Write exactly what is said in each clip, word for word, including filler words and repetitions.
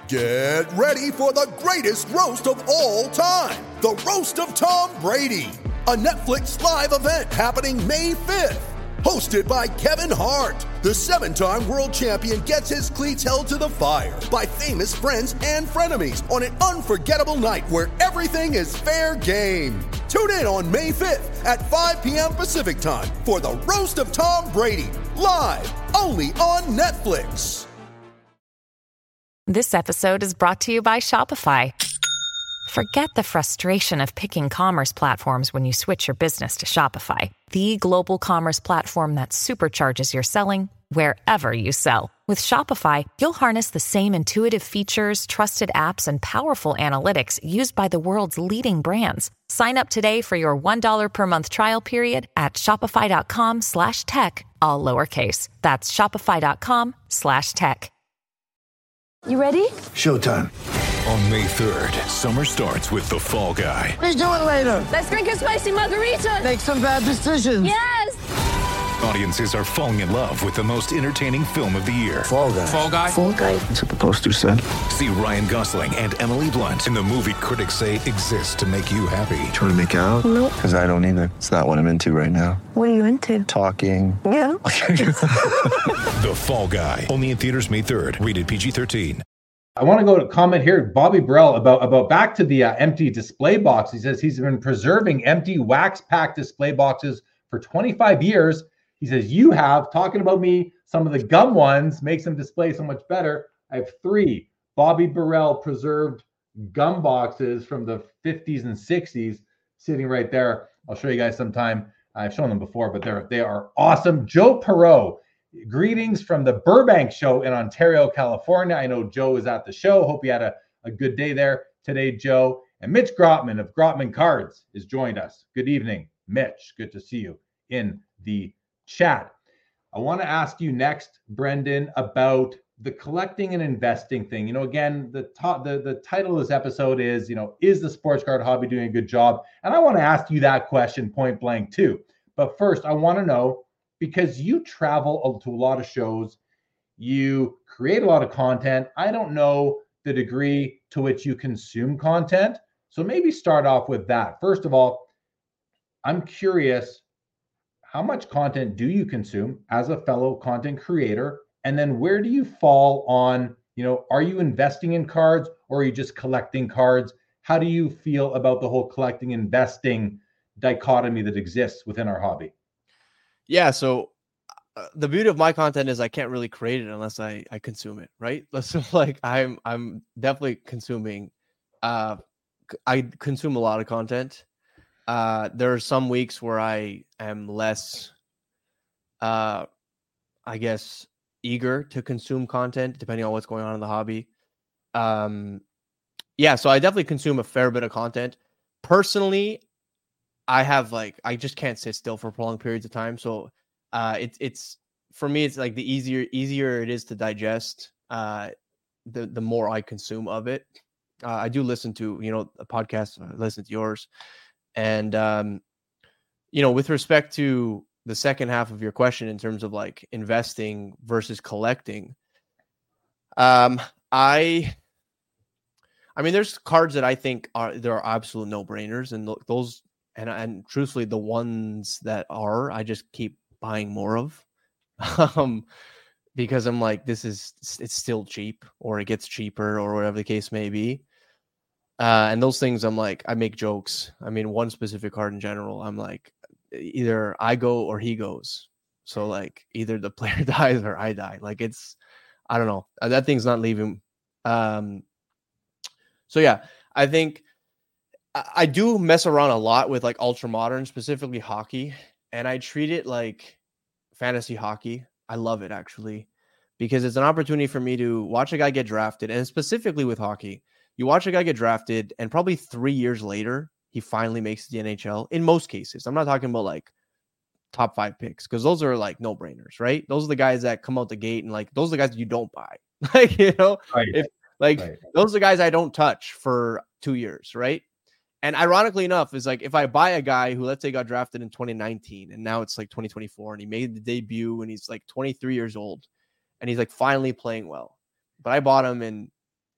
Get ready for the greatest roast of all time, the Roast of Tom Brady, a Netflix live event happening May fifth. Hosted by Kevin Hart, the seven-time world champion gets his cleats held to the fire by famous friends and frenemies on an unforgettable night where everything is fair game. Tune in on May fifth at five p.m. Pacific time for the Roast of Tom Brady, live only on Netflix. This episode is brought to you by Shopify. Forget the frustration of picking commerce platforms when you switch your business to Shopify, the global commerce platform that supercharges your selling wherever you sell. With Shopify, you'll harness the same intuitive features, trusted apps, and powerful analytics used by the world's leading brands. Sign up today for your one dollar per month trial period at shopify.com slash tech, all lowercase. That's shopify.com slash tech. You ready? Showtime. On May third, summer starts with The Fall Guy. Let's do it later. Let's drink a spicy margarita. Make some bad decisions. Yes! Audiences are falling in love with the most entertaining film of the year. Fall Guy. Fall Guy? Fall guy. That's what the poster said. See Ryan Gosling and Emily Blunt in the movie critics say exists to make you happy. Trying to make it out? Nope. Because I don't either. It's not what I'm into right now. What are you into? Talking. Yeah. The Fall Guy. Only in theaters May third. Rated P G thirteen. I want to go to comment here, Bobby Burrell, about, about back to the uh, empty display box. He says he's been preserving empty wax pack display boxes for twenty-five years. He says, you have, talking about me, some of the gum ones makes them display so much better. I have three Bobby Burrell preserved gum boxes from the fifties and sixties sitting right there. I'll show you guys sometime. I've shown them before, but they're, they are awesome. Joe Perot, greetings from the Burbank show in Ontario, California. I know Joe was at the show. Hope you had a, a good day there today, Joe. And Mitch Grotman of Grotman Cards has joined us. Good evening, Mitch. Good to see you in the chat. I want to ask you next, Brendan, about the collecting and investing thing. You know, again, the top, the, the title of this episode is, you know, is the sports card hobby doing a good job? And I want to ask you that question point blank too. But first, I want to know, because you travel to a lot of shows, you create a lot of content. I don't know the degree to which you consume content. So maybe start off with that. First of all, I'm curious, how much content do you consume as a fellow content creator? And then where do you fall on, you know, are you investing in cards or are you just collecting cards? How do you feel about the whole collecting, investing dichotomy that exists within our hobby? Yeah, so uh, the beauty of my content is I can't really create it unless I, I consume it, right? So like I'm I'm definitely consuming. Uh, I consume a lot of content. Uh, there are some weeks where I am less, uh, I guess, eager to consume content depending on what's going on in the hobby. Um, yeah, so I definitely consume a fair bit of content. Personally, I have like I just can't sit still for prolonged periods of time. So uh it's it's for me it's like the easier easier it is to digest, uh the the more I consume of it. Uh, I do listen to, you know, a podcast, I listen to yours. And um you know, with respect to the second half of your question in terms of like investing versus collecting, um I I mean there's cards that I think are there are absolute no-brainers, and th- those And and truthfully, the ones that are, I just keep buying more of, um, because I'm like, this is it's still cheap, or it gets cheaper, or whatever the case may be. Uh, and those things, I'm like, I make jokes. I mean, one specific card in general, I'm like, either I go or he goes. So like, either the player dies or I die. Like it's, I don't know. That thing's not leaving. Um, so yeah, I think. I do mess around a lot with like ultra modern, specifically hockey, and I treat it like fantasy hockey. I love it actually, because it's an opportunity for me to watch a guy get drafted, and specifically with hockey, you watch a guy get drafted and probably three years later, he finally makes the N H L. In most cases, I'm not talking about like top five picks, because those are like no brainers, right? Those are the guys that come out the gate and like, those are the guys that you don't buy. Like, you know, Right. if like Right. those are the guys I don't touch for two years, right? And ironically enough, is like if I buy a guy who, let's say, got drafted in twenty nineteen and now it's like twenty twenty-four and he made the debut and he's like twenty-three years old and he's like finally playing well, but I bought him in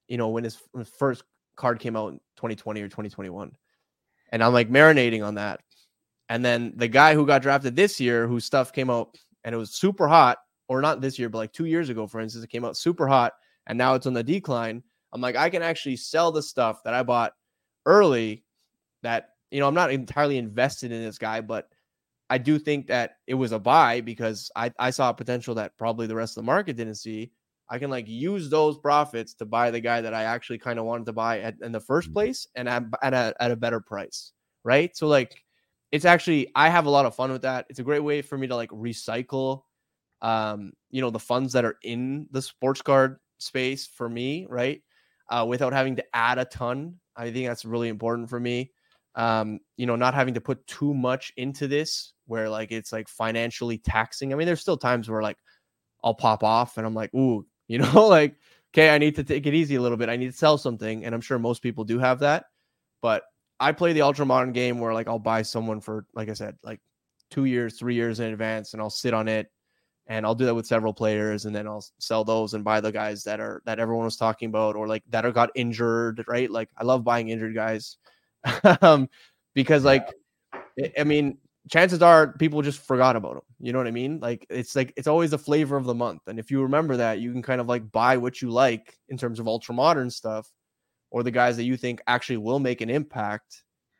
you know, when his, when his first card came out in twenty twenty or twenty twenty-one. And I'm like marinating on that. And then the guy who got drafted this year, whose stuff came out and it was super hot, or not this year, but like two years ago, for instance, it came out super hot and now it's on the decline. I'm like, I can actually sell the stuff that I bought early that, you know, I'm not entirely invested in this guy, but I do think that it was a buy because I, I saw a potential that probably the rest of the market didn't see. I can like use those profits to buy the guy that I actually kind of wanted to buy at, in the first place and at, at, a, at a better price. Right. So like, it's actually, I have a lot of fun with that. It's a great way for me to like recycle, um, you know, the funds that are in the sports card space for me. Right. Uh, without having to add a ton. I think that's really important for me. Um, you know, not having to put too much into this where like, it's like financially taxing. I mean, there's still times where like I'll pop off and I'm like, ooh, you know, like, okay, I need to take it easy a little bit. I need to sell something. And I'm sure most people do have that, but I play the ultra modern game where like, I'll buy someone for, like I said, like two years, three years in advance, and I'll sit on it. And I'll do that with several players, and then I'll sell those and buy the guys that are, that everyone was talking about, or like that are got injured, right? Like I love buying injured guys. um, because like, I mean, chances are people just forgot about them. You know what I mean? Like, it's like, it's always the flavor of the month. And if you remember that, you can kind of like buy what you like in terms of ultra modern stuff, or the guys that you think actually will make an impact,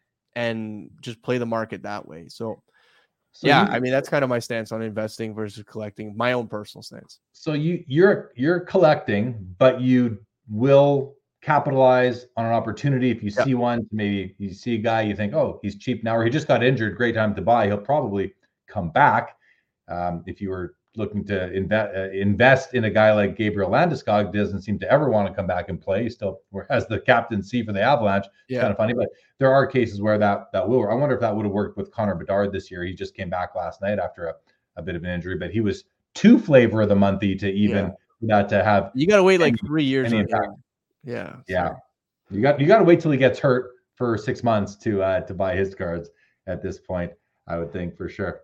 and just play the market that way. So, so yeah, you, I mean, that's kind of my stance on investing versus collecting, my own personal stance. So you you're, you're collecting, but you will capitalize on an opportunity. If you yep. see one, maybe you see a guy, you think, oh, he's cheap now, or he just got injured, great time to buy. He'll probably come back. Um, if you were looking to invest uh, invest in a guy like Gabriel Landeskog, doesn't seem to ever want to come back and play. He still has the captaincy for the Avalanche. It's yeah. kind of funny, but there are cases where that that will. I wonder if that would have worked with Connor Bedard this year. He just came back last night after a, a bit of an injury, but he was too flavor of the monthy to even yeah. that to have. You got to wait like three years. Yeah, yeah. So. You got you got to wait till he gets hurt for six months to uh, to buy his cards. At this point, I would think for sure.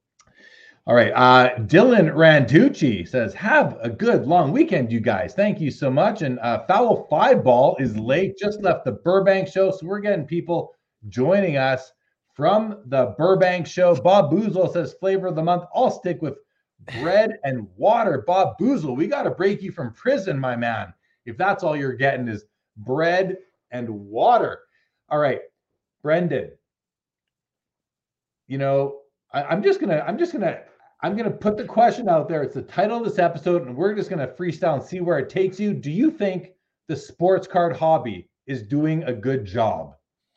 All right. Uh, Dylan Randucci says, have a good long weekend, you guys. Thank you so much. And uh, Foul Five Ball is late, just left the Burbank show. So we're getting people joining us from the Burbank show. Bob Boozle says, flavor of the month. I'll stick with bread and water. Bob Boozle, we got to break you from prison, my man. If that's all you're getting is bread and water. All right, Brendan, you know, I, I'm just going to, I'm just going to, I'm going to put the question out there. It's the title of this episode, and we're just going to freestyle and see where it takes you. Do you think the sports card hobby is doing a good job?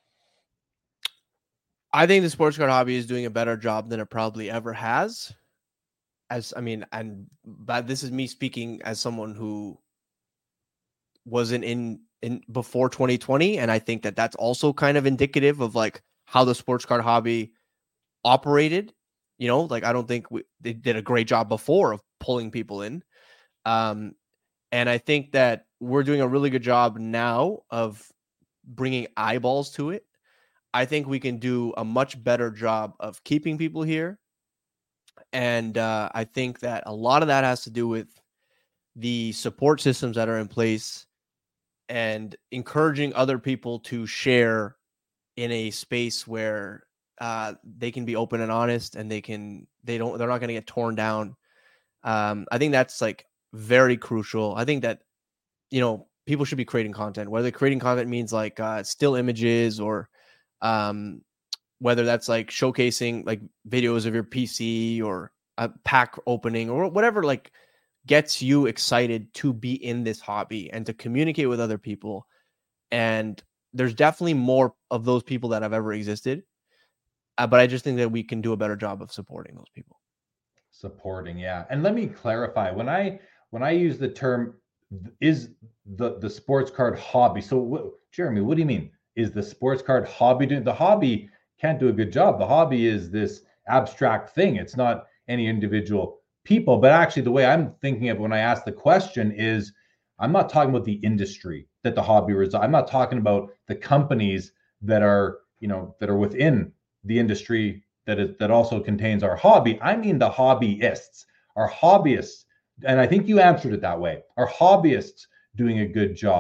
I think the sports card hobby is doing a better job than it probably ever has. As I mean, and but this is me speaking as someone who wasn't in in before twenty twenty, and I think that that's also kind of indicative of like how the sports card hobby operated. You know, like I don't think we, they did a great job before of pulling people in. Um, and I think that we're doing a really good job now of bringing eyeballs to it. I think we can do a much better job of keeping people here. And uh, I think that a lot of that has to do with the support systems that are in place and encouraging other people to share in a space where Uh, they can be open and honest, and they can, they don't, they're not going to get torn down. Um, I think that's like very crucial. I think that, you know, people should be creating content, whether creating content means like uh, still images, or um, whether that's like showcasing like videos of your P C or a pack opening or whatever, like gets you excited to be in this hobby and to communicate with other people. And there's definitely more of those people that have ever existed. Uh, but I just think that we can do a better job of supporting those people. Supporting, yeah. And let me clarify, when I when I use the term is the the sports card hobby. So, what, Jeremy, what do you mean? Is the sports card hobby doing? The hobby can't do a good job. The hobby is this abstract thing. It's not any individual people. But actually, the way I'm thinking of when I ask the question is, I'm not talking about the industry that the hobby resides. I'm not talking about the companies that are, you know, that are within the industry that is that also contains our hobby. I mean the hobbyists, our hobbyists, and I think you answered it that way. Our hobbyists doing a good job.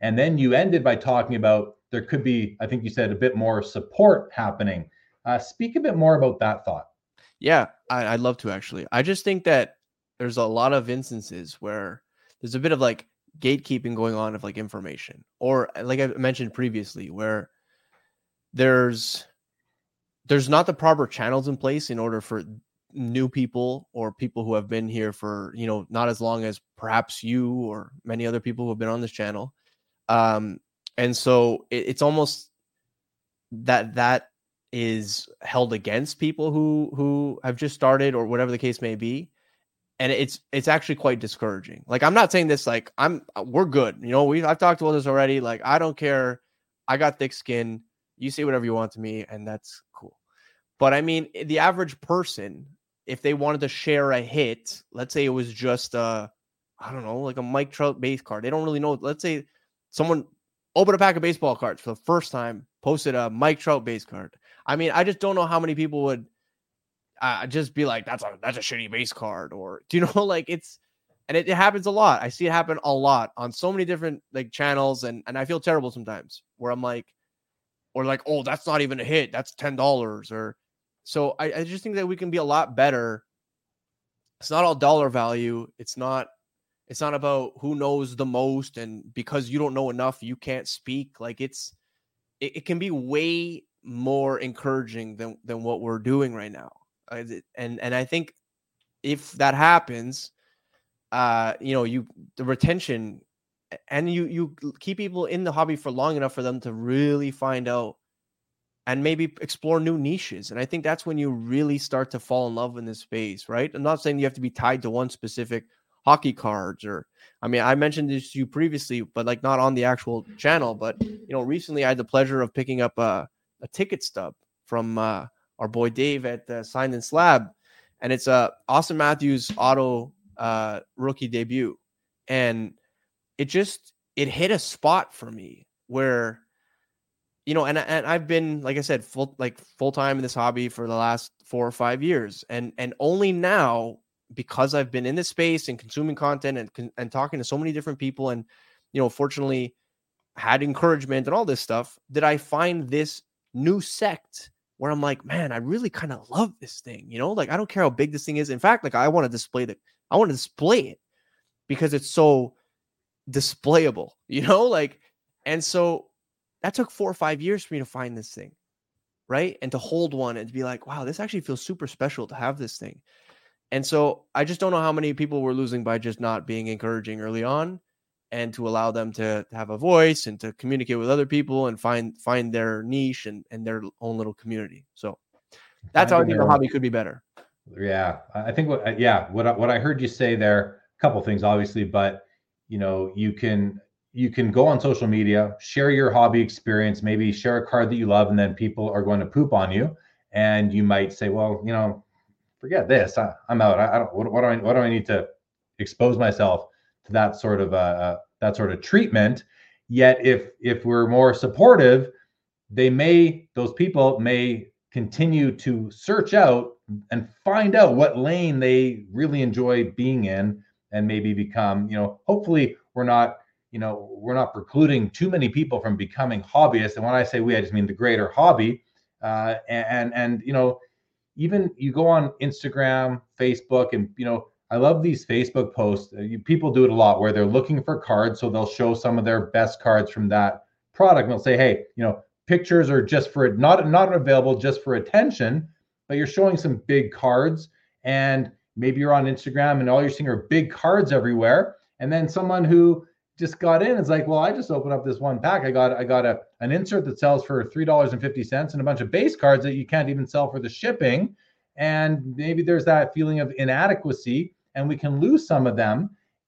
And then you ended by talking about there could be, I think you said, a bit more support happening. Uh, speak a bit more about that thought. Yeah, I, I'd love to actually. I just think that there's a lot of instances where there's a bit of like gatekeeping going on of like information, or like I mentioned previously, where there's there's not the proper channels in place in order for new people or people who have been here for, you know, not as long as perhaps you or many other people who have been on this channel. Um, and so it, it's almost that that is held against people who who have just started or whatever the case may be. And it's it's actually quite discouraging. Like, I'm not saying this like I'm we're good. You know, we I've talked about this already. Like, I don't care. I got thick skin. You say whatever you want to me, and that's cool. But I mean, the average person, if they wanted to share a hit, let's say it was just a, I don't know, like a Mike Trout base card. They don't really know. Let's say someone opened a pack of baseball cards for the first time, posted a Mike Trout base card. I mean, I just don't know how many people would uh, just be like, that's a that's a shitty base card, or do you know, like it's, and it, it happens a lot. I see it happen a lot on so many different like channels, and and I feel terrible sometimes where I'm like, or like, oh, that's not even a hit, that's ten dollars, or so. I, I just think that we can be a lot better. It's not all dollar value. It's not. It's not about who knows the most, and because you don't know enough, you can't speak. Like it's, it, it can be way more encouraging than than what we're doing right now. And and I think if that happens, uh, you know, you the retention, and you you keep people in the hobby for long enough for them to really find out and maybe explore new niches. And I think that's when you really start to fall in love in this space, right? I'm not saying you have to be tied to one specific hockey cards, or I mean, I mentioned this to you previously, but like not on the actual channel. But you know, recently I had the pleasure of picking up a, a ticket stub from uh, our boy Dave at uh, Signed and Slab, and it's a uh, Austin Matthews auto uh, rookie debut, and it just it hit a spot for me where, you know, and and I've been, like I said, full like full time in this hobby for the last four or five years, and and only now, because I've been in this space and consuming content and and talking to so many different people, and you know, fortunately had encouragement and all this stuff, did I find this new sect where I'm like, man, I really kind of love this thing. You know, like I don't care how big this thing is. In fact, like I want to display the, I want to display it because it's so displayable. You know, like, and so that took four or five years for me to find this thing, right? And to hold one and to be like, wow, this actually feels super special to have this thing. And so I just don't know how many people we're losing by just not being encouraging early on, and to allow them to have a voice and to communicate with other people and find find their niche and, and their own little community. So that's how I think the hobby could be better. Yeah, I think what yeah what I, what I heard you say there, a couple things obviously, but you know, you can you can go on social media, share your hobby experience, maybe share a card that you love, and then people are going to poop on you, and you might say, well, you know, forget this. I, I'm out. I, I don't. What, what do I? What do I need to expose myself to that sort of uh, uh, that sort of treatment? Yet, if if we're more supportive, they may those people may continue to search out and find out what lane they really enjoy being in, and maybe become. You know, hopefully, we're not. You know, we're not precluding too many people from becoming hobbyists. And when I say we, I just mean the greater hobby. Uh, and and, and you know. Even you go on Instagram, Facebook, and, you know, I love these Facebook posts. You, people do it a lot where they're looking for cards. So they'll show some of their best cards from that product. And they'll say, hey, you know, pictures are just for it, not, not available just for attention, but you're showing some big cards. And maybe you're on Instagram and all you're seeing are big cards everywhere. And then someone who just got in is like, well, I just opened up this one pack. I got I got a an insert that sells for three dollars and fifty cents and a bunch of base cards that you can't even sell for the shipping. And maybe there's that feeling of inadequacy, and we can lose some of them.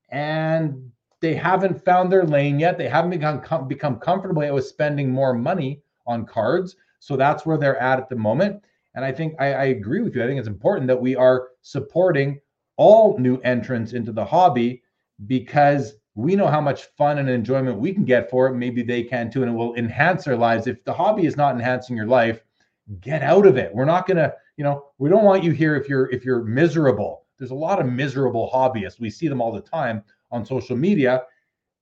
And they haven't found their lane yet. They haven't become com- become comfortable yet with spending more money on cards. So that's where they're at at the moment. And I think I, I agree with you. I think it's important that we are supporting all new entrants into the hobby, because we know how much fun and enjoyment we can get for it. Maybe they can too, and it will enhance their lives. If the hobby is not enhancing your life, get out of it. We're not going to, you know, we don't want you here if you're if you're miserable. There's a lot of miserable hobbyists. We see them all the time on social media.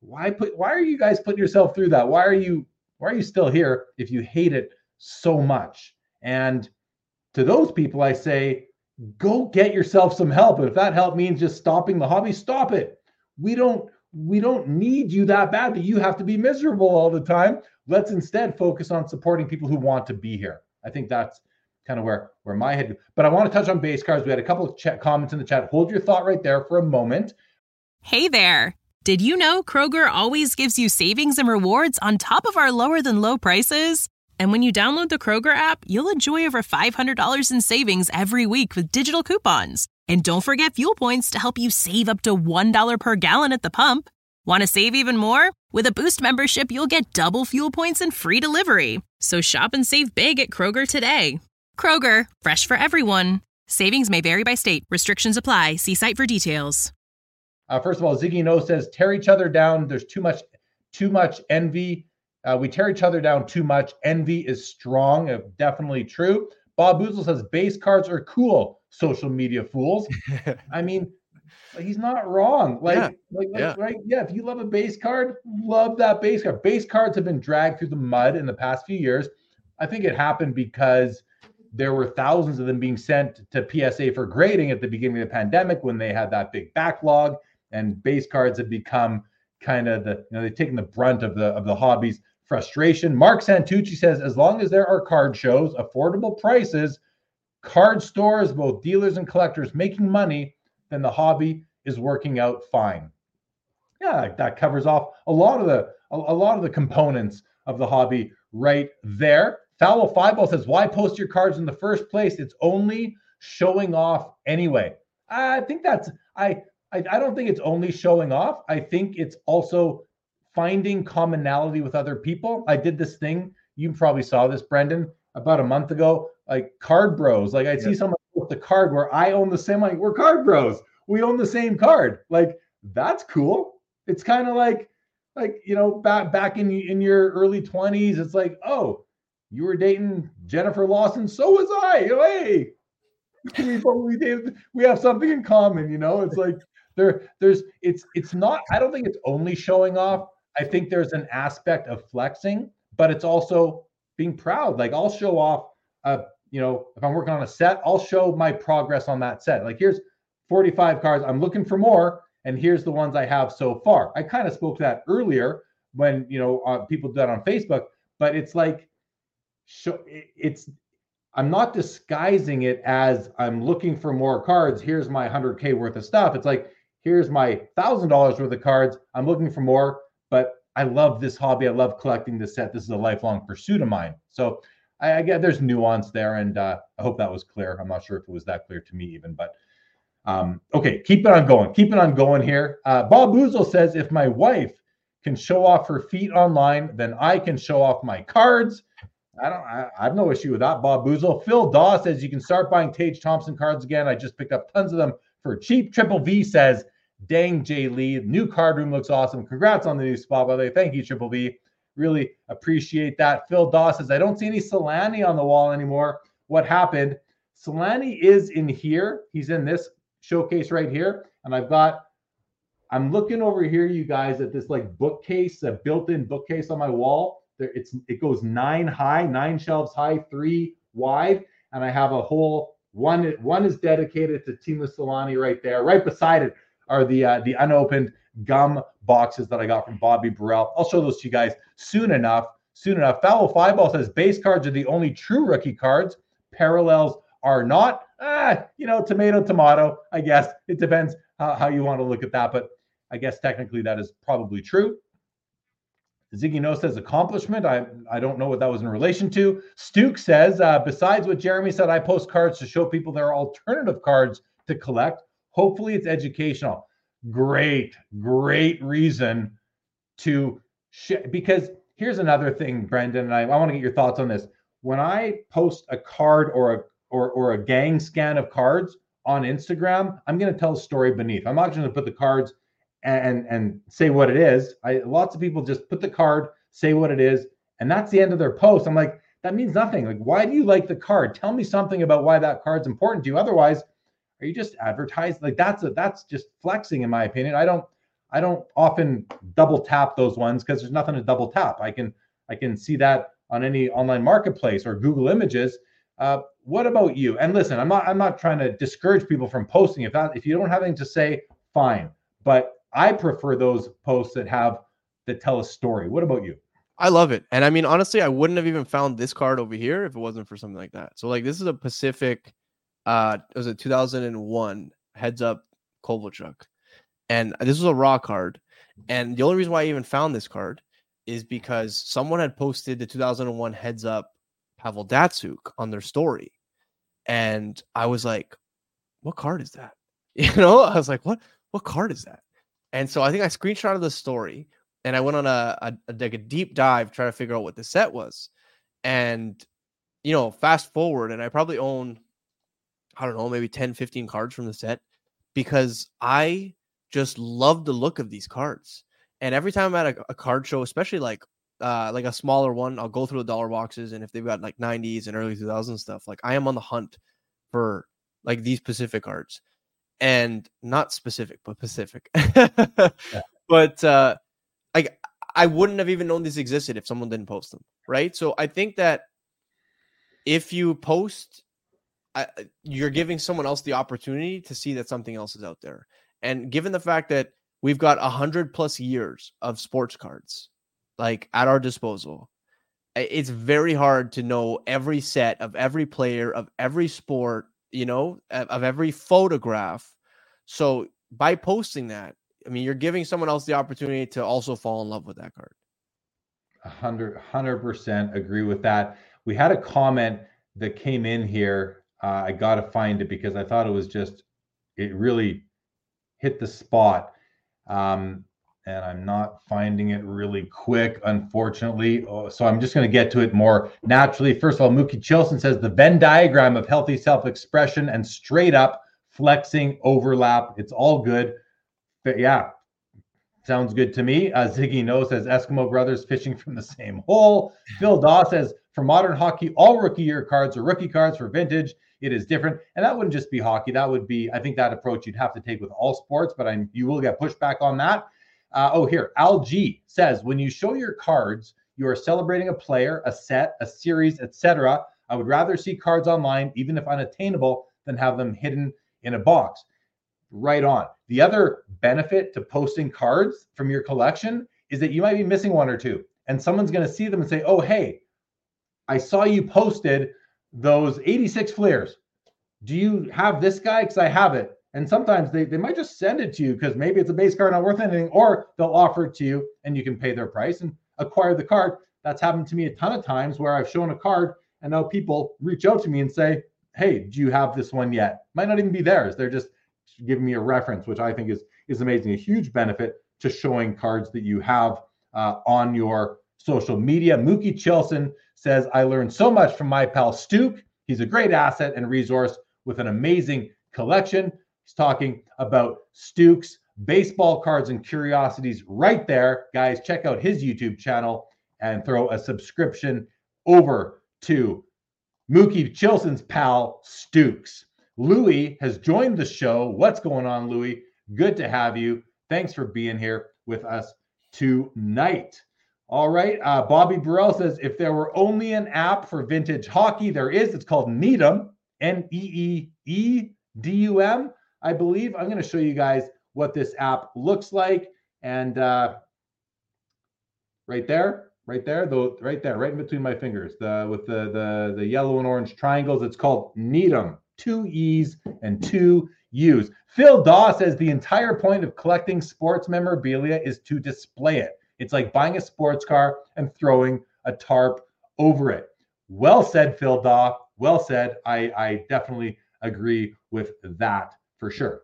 why put why are you guys putting yourself through that? Why are you why are you still here if you hate it so much? And to those people, I say, go get yourself some help. And if that help means just stopping the hobby, stop it. We don't we don't need you that bad that you have to be miserable all the time. Let's instead focus on supporting people who want to be here. I think that's kind of where, where my head, but I want to touch on base cards. We had a couple of chat comments in the chat. Hold your thought right there for a moment. Hey there. Did you know Kroger always gives you savings and rewards on top of our lower than low prices? And when you download the Kroger app, you'll enjoy over five hundred dollars in savings every week with digital coupons. And don't forget fuel points to help you save up to one dollar per gallon at the pump. Want to save even more? With a Boost membership, you'll get double fuel points and free delivery. So shop and save big at Kroger today. Kroger, fresh for everyone. Savings may vary by state. Restrictions apply. See site for details. Uh, first of all, Ziggy No says, tear each other down. There's too much, too much envy. Uh, we tear each other down too much. Envy is strong. Uh, definitely true. Bob Boozle says, base cards are cool, social media fools. I mean, he's not wrong. Like, yeah. like, like yeah. right? Yeah, if you love a base card, love that base card. Base cards have been dragged through the mud in the past few years. I think it happened because there were thousands of them being sent to P S A for grading at the beginning of the pandemic when they had that big backlog, and base cards had become kind of the, you know, they've taken the brunt of the of the hobby's frustration. Mark Santucci says, as long as there are card shows, affordable prices, card stores, both dealers and collectors making money, then the hobby is working out fine. Yeah, that covers off a lot of the a, a lot of the components of the hobby right there. Fallow Fireball says, why post your cards in the first place? It's only showing off anyway. I think that's I, I I don't think it's only showing off. I think it's also finding commonality with other people. I did this thing, you probably saw this, Brendan, about a month ago, like Card Bros. Like I'd yeah. see someone with the card where I own the same, like we're Card Bros. We own the same card. Like that's cool. It's kind of like, like, you know, back back in, in your early twenties, it's like, oh, you were dating Jennifer Lawson, so was I. Hey, we, we, we have something in common, you know. It's like there, there's, it's, it's not. I don't think it's only showing off. I think there's an aspect of flexing, but it's also being proud. Like I'll show off, uh, you know, if I'm working on a set, I'll show my progress on that set. Like here's forty-five cards. I'm looking for more, and here's the ones I have so far. I kind of spoke to that earlier when, you know, uh, people do that on Facebook, but it's like, so it's, I'm not disguising it as I'm looking for more cards. Here's my one hundred K worth of stuff. It's like, here's my one thousand dollars worth of cards. I'm looking for more, but I love this hobby. I love collecting this set. This is a lifelong pursuit of mine. So I, I get there's nuance there, and uh, I hope that was clear. I'm not sure if it was that clear to me even, but um, okay, keep it on going. Keep it on going here. Uh, Bob Boozle says, if my wife can show off her feet online, then I can show off my cards. I don't. I, I have no issue with that, Bob Boozle. Phil Daw says you can start buying Tage Thompson cards again. I just picked up tons of them for cheap. Triple V says, dang, Jay Lee, new card room looks awesome. Congrats on the new spot, by the way. Thank you, Triple V. Really appreciate that. Phil Daw says, I don't see any Solani on the wall anymore. What happened? Solani is in here. He's in this showcase right here. And I've got, I'm looking over here, you guys, at this like bookcase, a built-in bookcase on my wall. There, it's it goes nine high, nine shelves high, three wide, and I have a whole one. One is dedicated to Timo Solani right there. Right beside it are the uh, the unopened gum boxes that I got from Bobby Burrell. I'll show those to you guys soon enough. Soon enough. Fallow Fireball says base cards are the only true rookie cards. Parallels are not. Ah, you know, tomato, tomato. I guess it depends how, how you want to look at that, but I guess technically that is probably true. Ziggy No says accomplishment. I, I don't know what that was in relation to. Stuke says, uh, besides what Jeremy said, I post cards to show people there are alternative cards to collect. Hopefully it's educational. Great, great reason to sh- because here's another thing, Brendan, and I, I want to get your thoughts on this. When I post a card or a or or a gang scan of cards on Instagram, I'm going to tell a story beneath. I'm not going to put the cards and and say what it is. I lots of people just put the card, say what it is, and that's the end of their post. I'm like, that means nothing. Like, why do you like the card? Tell me something about why that card's important to you. Otherwise, are you just advertising? Like that's a, that's just flexing, in my opinion. I don't I don't often double tap those ones because there's nothing to double tap. I can I can see that on any online marketplace or Google Images. Uh, what about you? And listen, I'm not I'm not trying to discourage people from posting. If that if you don't have anything to say, fine. But I prefer those posts that have that tell a story. What about you? I love it. And I mean, honestly, I wouldn't have even found this card over here if it wasn't for something like that. So like this is a Pacific, uh, it was a two thousand one heads up Kovalchuk. And this was a raw card. And the only reason why I even found this card is because someone had posted the two thousand one heads up Pavel Datsyuk on their story. And I was like, what card is that? You know, I was like, what, what card is that? And so I think I screenshotted the story and I went on a, a, a like a deep dive trying to figure out what the set was. And, you know, fast forward, and I probably own, I don't know, maybe ten, fifteen cards from the set because I just love the look of these cards. And every time I'm at a, a card show, especially like uh, like a smaller one, I'll go through the dollar boxes. And if they've got like nineties and early two thousands stuff, like I am on the hunt for like these Pacific cards. And not specific, but Pacific. yeah. But uh, like I wouldn't have even known this existed if someone didn't post them, right? So I think that if you post, I, you're giving someone else the opportunity to see that something else is out there. And given the fact that we've got a hundred plus years of sports cards, like at our disposal, it's very hard to know every set of every player of every sport, you know, of every photograph. So by posting that, I mean, you're giving someone else the opportunity to also fall in love with that card. A hundred, hundred percent agree with that. We had a comment that came in here. Uh, I got to find it because I thought it was just, it really hit the spot. Um, and I'm not finding it really quick, unfortunately. Oh, so I'm just going to get to it more naturally. First of all, Mookie Chilson says the Venn diagram of healthy self-expression and straight up flexing overlap. It's all good. But yeah, sounds good to me. Uh, Ziggy No says Eskimo brothers fishing from the same hole. Phil Daw says for modern hockey, all rookie year cards are rookie cards. For vintage, it is different. And that wouldn't just be hockey. That would be, I think that approach you'd have to take with all sports, but I, you will get pushback on that. Uh, oh, here, Al G says, when you show your cards, you are celebrating a player, a set, a series, et cetera. I would rather see cards online, even if unattainable, than have them hidden in a box. Right on. The other benefit to posting cards from your collection is that you might be missing one or two, and someone's going to see them and say, oh, hey, I saw you posted those eighty-six Fleers. Do you have this guy? Because I have it. And sometimes they, they might just send it to you because maybe it's a base card not worth anything, or they'll offer it to you and you can pay their price and acquire the card. That's happened to me a ton of times where I've shown a card and now people reach out to me and say, hey, do you have this one yet? Might not even be theirs. They're just giving me a reference, which I think is, is amazing. A huge benefit to showing cards that you have uh, on your social media. Mookie Chilson says, I learned so much from my pal Stuke. He's a great asset and resource with an amazing collection. He's talking about Stuke's baseball cards and curiosities right there. Guys, check out his YouTube channel and throw a subscription over to Mookie Chilson's pal Stukes. Louis has joined the show. What's going on, Louis? Good to have you. Thanks for being here with us tonight. All right. Uh, Bobby Burrell says, if there were only an app for vintage hockey, there is. It's called Needum, N E E E D U M, I believe. I'm going to show you guys what this app looks like. And uh, right there, right there, though, right there, right in between my fingers, the with the, the, the yellow and orange triangles, it's called Needum. Two E's and two U's. Phil Daw says the entire point of collecting sports memorabilia is to display it. It's like buying a sports car and throwing a tarp over it. Well said, Phil Daw. Well said. I, I definitely agree with that for sure.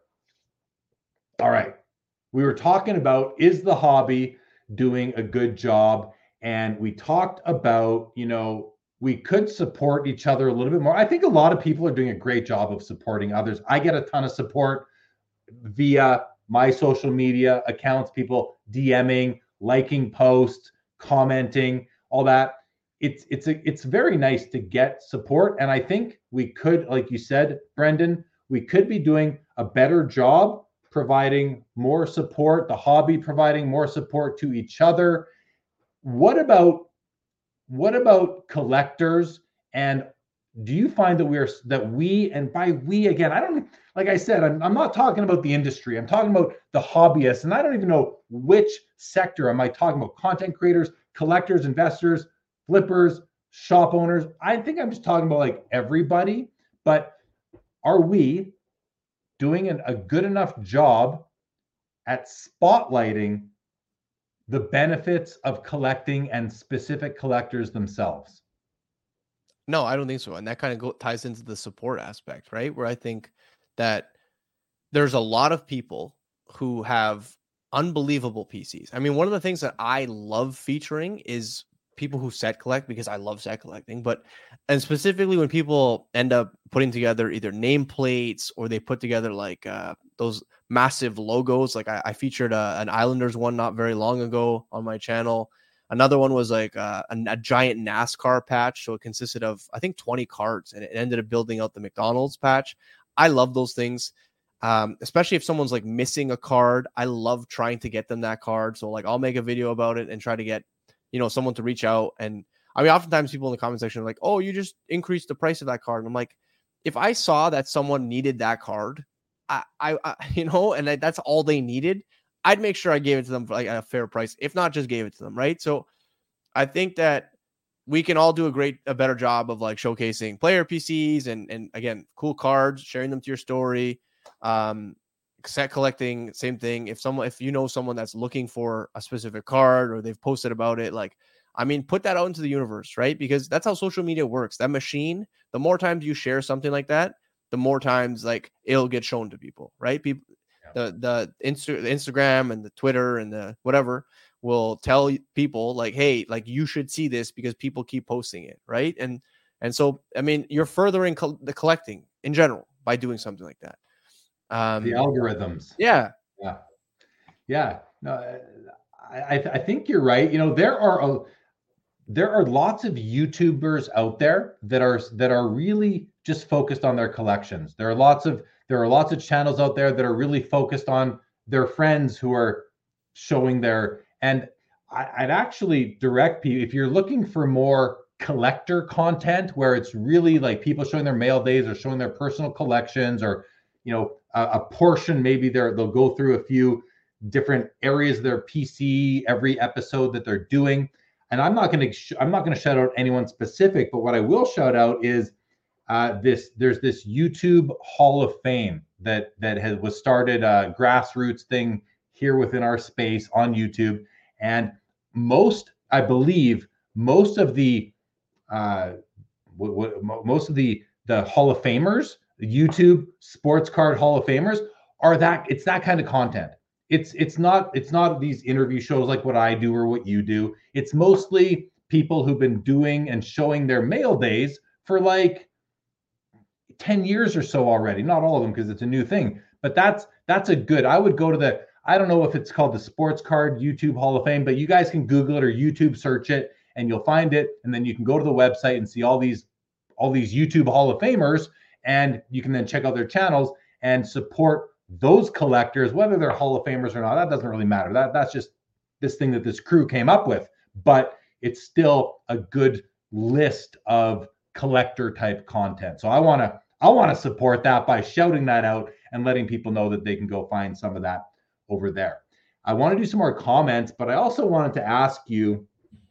All right. We were talking about, is the hobby doing a good job? And we talked about, you know, we could support each other a little bit more. I think a lot of people are doing a great job of supporting others. I get a ton of support via my social media accounts, people DMing, liking posts, commenting, all that. It's it's a, it's very nice to get support. And I think we could, like you said, Brendan, we could be doing a better job providing more support, the hobby providing more support to each other. What about what about collectors? And do you find that we are that we and by we again, I don't like I said, I'm, I'm not talking about the industry. I'm talking about the hobbyists, and I don't even know which sector am I talking about. Content creators, collectors, investors, flippers, shop owners. I think I'm just talking about like everybody. But are we doing an, a good enough job at spotlighting the benefits of collecting and specific collectors themselves? No, I don't think so. And that kind of go, ties into the support aspect, right? Where I think that there's a lot of people who have unbelievable P Cs. I mean, one of the things that I love featuring is people who set collect, because I love set collecting, but, and specifically when people end up putting together either nameplates or they put together like uh, those massive logos. Like I, I featured a, an Islanders one not very long ago on my channel. Another one was like uh, a, a giant NASCAR patch. So it consisted of, I think, twenty cards, and it ended up building out the McDonald's patch. I love those things. Um, especially if someone's like missing a card. I love trying to get them that card. So like I'll make a video about it and try to get, you know, someone to reach out. And I mean, oftentimes people in the comment section are like, oh, you just increased the price of that card. And I'm like, if I saw that someone needed that card, I, I, I you know, and that's all they needed, I'd make sure I gave it to them for like a fair price, if not just gave it to them. Right. So I think that we can all do a great, a better job of like showcasing player P Cs and, and again, cool cards, sharing them to your story. Um, set collecting, same thing. If someone, if you know someone that's looking for a specific card or they've posted about it, like, I mean, put that out into the universe, right? Because that's how social media works. That machine, the more times you share something like that, the more times like it'll get shown to people, right? People, yeah. the the, Insta, the Instagram and the Twitter and the whatever will tell people like, hey, like you should see this because people keep posting it, right? And and so, I mean, you're furthering co- the collecting in general by doing something like that. Um, the algorithms. Yeah. Yeah. Yeah. No, I, I think you're right. You know, there are, a, there are lots of YouTubers out there that are, that are really just focused on their collections. There are lots of, there are lots of channels out there that are really focused on their friends who are showing their, and I, I'd actually direct people, if you're looking for more collector content where it's really like people showing their mail days or showing their personal collections, or, you know, a, a portion, maybe they're, they'll go through a few different areas of their P C every episode that they're doing. And I'm not going to, sh- I'm not going to shout out anyone specific, but what I will shout out is uh, this, there's this YouTube Hall of Fame that, that has, was started a grassroots thing here within our space on YouTube. And most, I believe most of the, uh, w- w- most of the, the Hall of Famers, YouTube Sports Card Hall of Famers are that, it's that kind of content. It's it's not it's not these interview shows like what I do or what you do. It's mostly people who've been doing and showing their mail days for like ten years or so already. Not all of them because it's a new thing, but that's that's a good. I would go to the, I don't know if it's called the Sports Card YouTube Hall of Fame, but you guys can Google it or YouTube search it and you'll find it, and then you can go to the website and see all these all these YouTube Hall of Famers. And you can then check out their channels and support those collectors, whether they're Hall of Famers or not. That doesn't really matter. That that's just this thing that this crew came up with. But it's still a good list of collector type content. So I want to I want to support that by shouting that out and letting people know that they can go find some of that over there. I want to do some more comments, but I also wanted to ask you,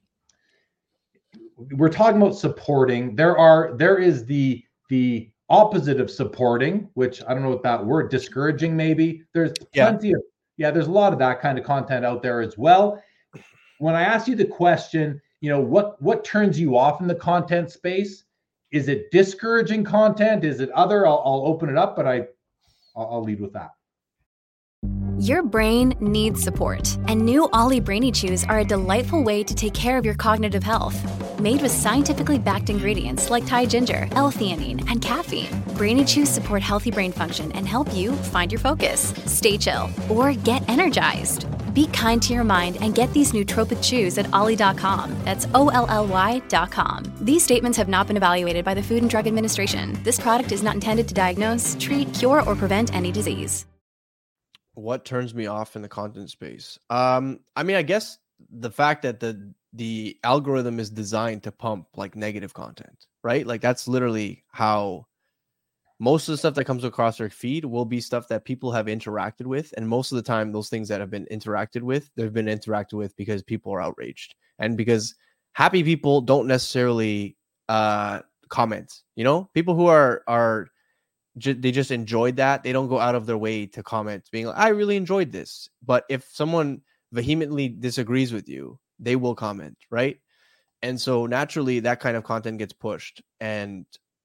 we're talking about supporting. There are there is the the opposite of supporting, which I don't know what that word, discouraging maybe. There's plenty yeah. of, yeah, there's a lot of that kind of content out there as well. When I ask you the question, you know, what, what turns you off in the content space? Is it discouraging content? Is it other? I'll, I'll open it up, but I, I'll, I'll lead with that. Your brain needs support, and new Ollie Brainy Chews are a delightful way to take care of your cognitive health. Made with scientifically backed ingredients like Thai ginger, L-theanine, and caffeine, Brainy Chews support healthy brain function and help you find your focus, stay chill, or get energized. Be kind to your mind and get these nootropic chews at ollie dot com. That's O L L Y dot com. These statements have not been evaluated by the Food and Drug Administration. This product is not intended to diagnose, treat, cure, or prevent any disease. What turns me off in the content space? Um, I mean, I guess the fact that the the algorithm is designed to pump like negative content, right? Like that's literally how most of the stuff that comes across our feed will be stuff that people have interacted with. And most of the time, those things that have been interacted with, they've been interacted with because people are outraged and because happy people don't necessarily uh, comment, you know, people who are, are, ju- they just enjoyed that. They don't go out of their way to comment being like, I really enjoyed this. But if someone vehemently disagrees with you, they will comment, right? And so naturally that kind of content gets pushed. And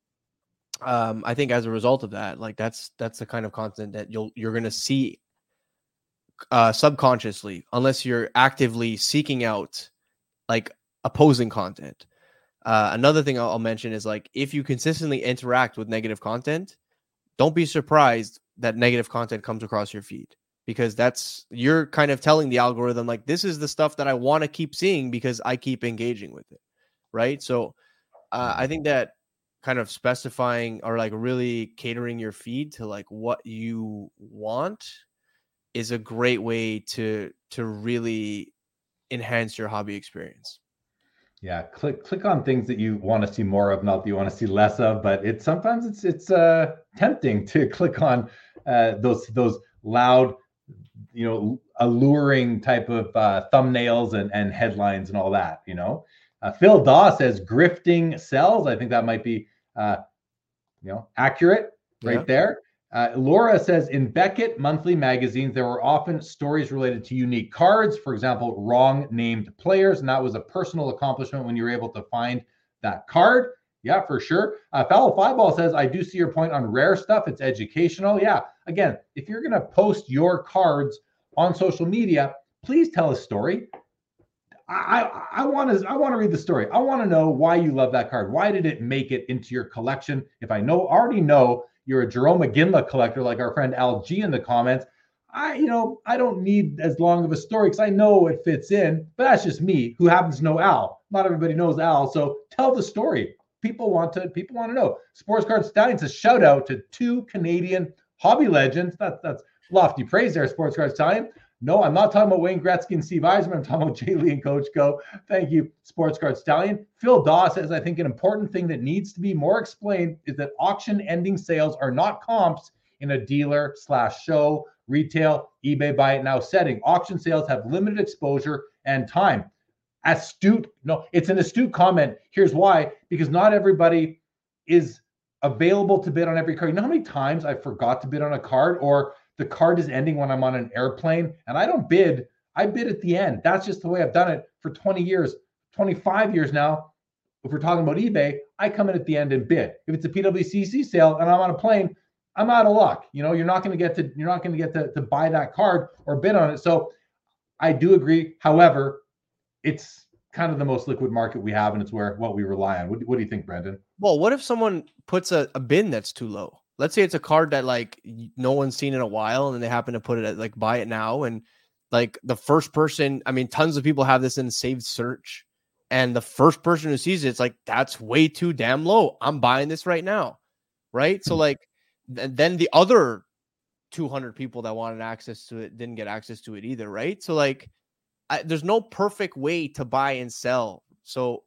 um, I think as a result of that, like that's that's the kind of content that you'll you're gonna see uh, subconsciously, unless you're actively seeking out like opposing content. Uh, another thing I'll, I'll mention is like if you consistently interact with negative content, don't be surprised that negative content comes across your feed, because that's you're kind of telling the algorithm like this is the stuff that I want to keep seeing because I keep engaging with it, right? So uh, I think that kind of specifying or like really catering your feed to like what you want is a great way to to really enhance your hobby experience. Yeah, click click on things that you want to see more of, not that you want to see less of. But it's sometimes it's it's uh, tempting to click on uh, those those loud, you know, alluring type of uh, thumbnails and and headlines and all that. You know, uh, Phil Daw says grifting sells. I think that might be uh, you know accurate right Yeah. there. Uh, Laura says in Beckett monthly magazines, there were often stories related to unique cards, for example, wrong named players. And that was a personal accomplishment when you were able to find that card. Yeah, for sure. Uh, Foul Fireball says, I do see your point on rare stuff. It's educational. Yeah. Again, if you're going to post your cards on social media, please tell a story. I, I want to I want to read the story. I want to know why you love that card. Why did it make it into your collection? If I know already know you're a Jerome McGinley collector, like our friend Al G in the comments, I, you know, I don't need as long of a story because I know it fits in, but that's just me who happens to know Al. Not everybody knows Al. So tell the story. People want to, people want to know. Sports Card Stallion says shout out to two Canadian hobby legends. That, that's lofty praise there, Sports Card Stallion. No, I'm not talking about Wayne Gretzky and Steve Yzerman. I'm talking about Jay Lee and Coach Go. Thank you, Sports Card Stallion. Phil Daw says, I think an important thing that needs to be more explained is that auction ending sales are not comps in a dealer slash show, retail, eBay buy it now setting. Auction sales have limited exposure and time. Astute. No, it's an astute comment. Here's why. Because not everybody is available to bid on every card. You know how many times I forgot to bid on a card, or the card is ending when I'm on an airplane and I don't bid. I bid at the end. That's just the way I've done it for twenty years, twenty-five years now. If we're talking about eBay, I come in at the end and bid. If it's a P W C C sale and I'm on a plane, I'm out of luck. You know, you're not going to get to, you're not going to get to, to buy that card or bid on it. So I do agree. However, it's kind of the most liquid market we have, and it's where what we rely on. What, what do you think, Brendan? Well, what if someone puts a, a bin that's too low? Let's say it's a card that like no one's seen in a while, and then they happen to put it at like buy it now. And like the first person, I mean, tons of people have this in saved search, and the first person who sees it, it's like, that's way too damn low. I'm buying this right now. Right. Mm-hmm. So like, th- then the other two hundred people that wanted access to it didn't get access to it either. Right. So like, I, there's no perfect way to buy and sell. So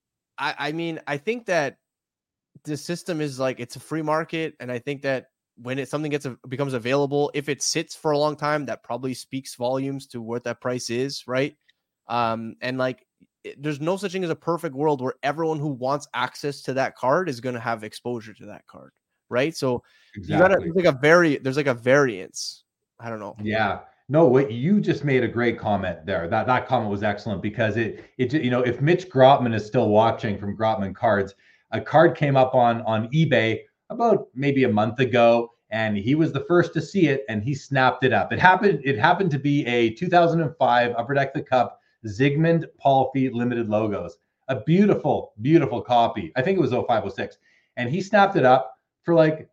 I, I mean, I think that the system is like, it's a free market. And I think that when it something gets a, becomes available, if it sits for a long time, that probably speaks volumes to what that price is. Right. Um, and like, it, there's no such thing as a perfect world where everyone who wants access to that card is going to have exposure to that card. Right. So exactly. you gotta, there's like a very, there's like a variance. I don't know. Yeah. No, what you just made a great comment there. That that comment was excellent, because it it you know, if Mitch Grotman is still watching from Grotman Cards, a card came up on on eBay about maybe a month ago, and he was the first to see it, and he snapped it up. It happened. It happened to be a two thousand five Upper Deck the Cup Zygmunt Palffy limited logos, a beautiful, beautiful copy. I think it was oh five oh six, and he snapped it up for like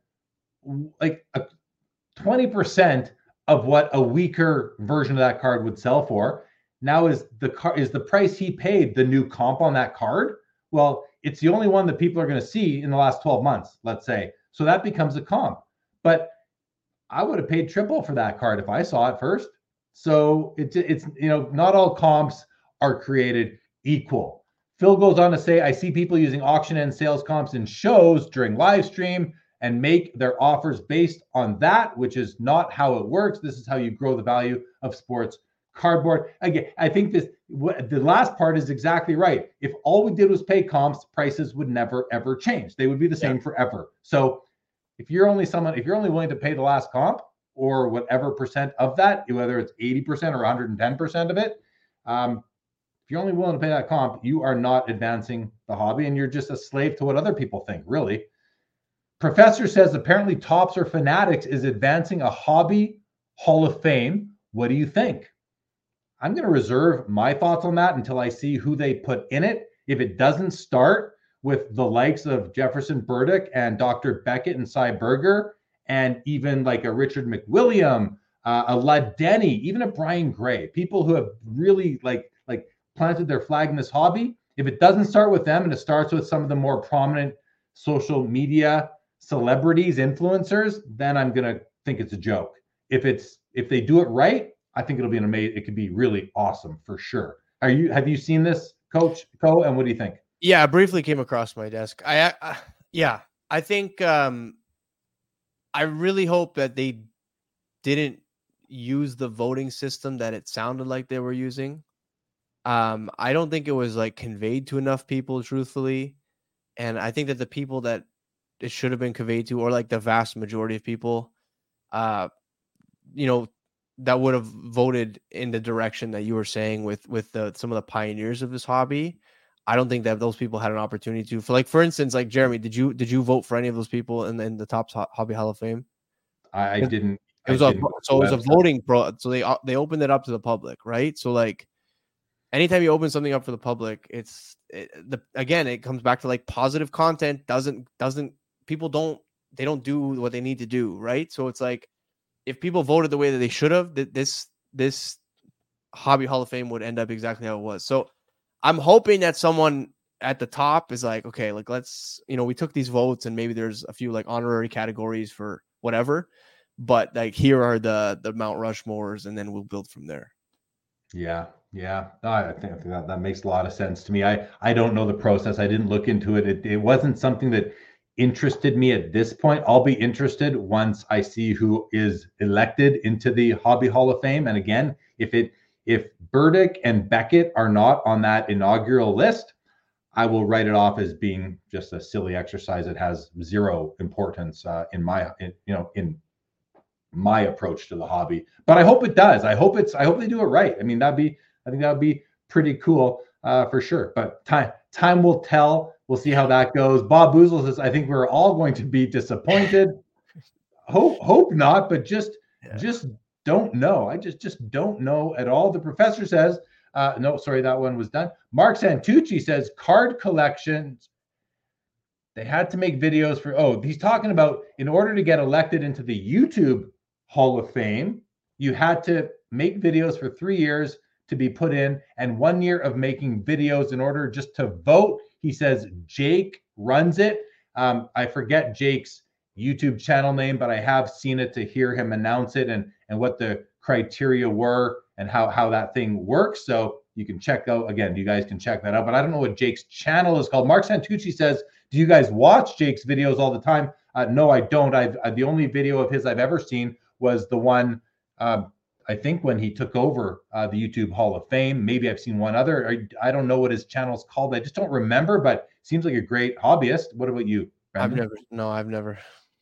like a twenty percent of what a weaker version of that card would sell for. Now is the car is the price he paid the new comp on that card? Well, it's the only one that people are going to see in the last twelve months, let's say. So that becomes a comp. But I would have paid triple for that card if I saw it first. So it's, it's, you know, not all comps are created equal. Phil goes on to say, I see people using auction and sales comps in shows during live stream and make their offers based on that, which is not how it works. This is how you grow the value of sports cardboard. Again, I think this, what, the last part is exactly right. If all we did was pay comps, prices would never, ever change. They would be the same yeah. forever. So if you're only someone, if you're only willing to pay the last comp or whatever percent of that, whether it's eighty percent or one hundred ten percent of it, um, if you're only willing to pay that comp, you are not advancing the hobby and you're just a slave to what other people think, really. Professor says apparently Topps or Fanatics is advancing a hobby Hall of Fame. What do you think? I'm going to reserve my thoughts on that until I see who they put in it. If it doesn't start with the likes of Jefferson Burdick and Doctor Beckett and Cy Berger, and even like a Richard McWilliam, uh, a Lud Denny, even a Brian Gray, people who have really like like planted their flag in this hobby. If it doesn't start with them and it starts with some of the more prominent social media celebrities, influencers, then I'm going to think it's a joke. If it's if they do it right, I think it'll be an amazing, it could be really awesome for sure. Are you, have you seen this, Coach Co? And what do you think? Yeah, I briefly came across my desk. I, I yeah, I think um, I really hope that they didn't use the voting system that it sounded like they were using. Um, I don't think it was like conveyed to enough people, truthfully. And I think that the people that it should have been conveyed to, or like the vast majority of people, uh, you know, that would have voted in the direction that you were saying with with the, some of the pioneers of this hobby. I don't think that those people had an opportunity to. For like, for instance, like Jeremy, did you did you vote for any of those people in, in the Topps Hobby Hall of Fame? I, I didn't. It was I a didn't so it was a voting pro. So they they opened it up to the public, right? So like, anytime you open something up for the public, it's it, the again it comes back to like positive content doesn't doesn't people don't they don't do what they need to do, right? So it's like, if people voted the way that they should have, this this Hobby Hall of Fame would end up exactly how it was. So I'm hoping that someone at the top is like, okay, like let's, you know, we took these votes and maybe there's a few like honorary categories for whatever, but like here are the the Mount Rushmores, and then we'll build from there. Yeah, yeah, no, I think, I think that that makes a lot of sense to me. I I don't know the process. I didn't look into it. It, it wasn't something that interested me at this point. I'll be interested once I see who is elected into the Hobby Hall of Fame. And again, if it if Burdick and Beckett are not on that inaugural list, I will write it off as being just a silly exercise. It has zero importance uh, in my in, you know in my approach to the hobby. But I hope it does. I hope it's I hope they do it right. I mean, that'd be I think that'd be pretty cool uh, for sure. But time time will tell. We'll see how that goes. Bob Boozle says, I think we're all going to be disappointed. hope hope not, but just yeah. just don't know. I just just don't know at all. The professor says, uh, no, sorry, that one was done. Mark Santucci says, card collections, they had to make videos for, oh, he's talking about in order to get elected into the YouTube Hall of Fame, you had to make videos for three years to be put in, and one year of making videos in order just to vote. He says Jake runs it. Um, I forget Jake's YouTube channel name, but I have seen it to hear him announce it and, and what the criteria were and how, how that thing works. So you can check out, again, you guys can check that out, but I don't know what Jake's channel is called. Mark Santucci says, do you guys watch Jake's videos all the time? Uh, no, I don't. I've uh, the only video of his I've ever seen was the one, uh, I think when he took over uh, the YouTube Hall of Fame. Maybe I've seen one other. I, I don't know what his channel's called. I just don't remember, but seems like a great hobbyist. What about you, Brandon? I've never, no, I've never.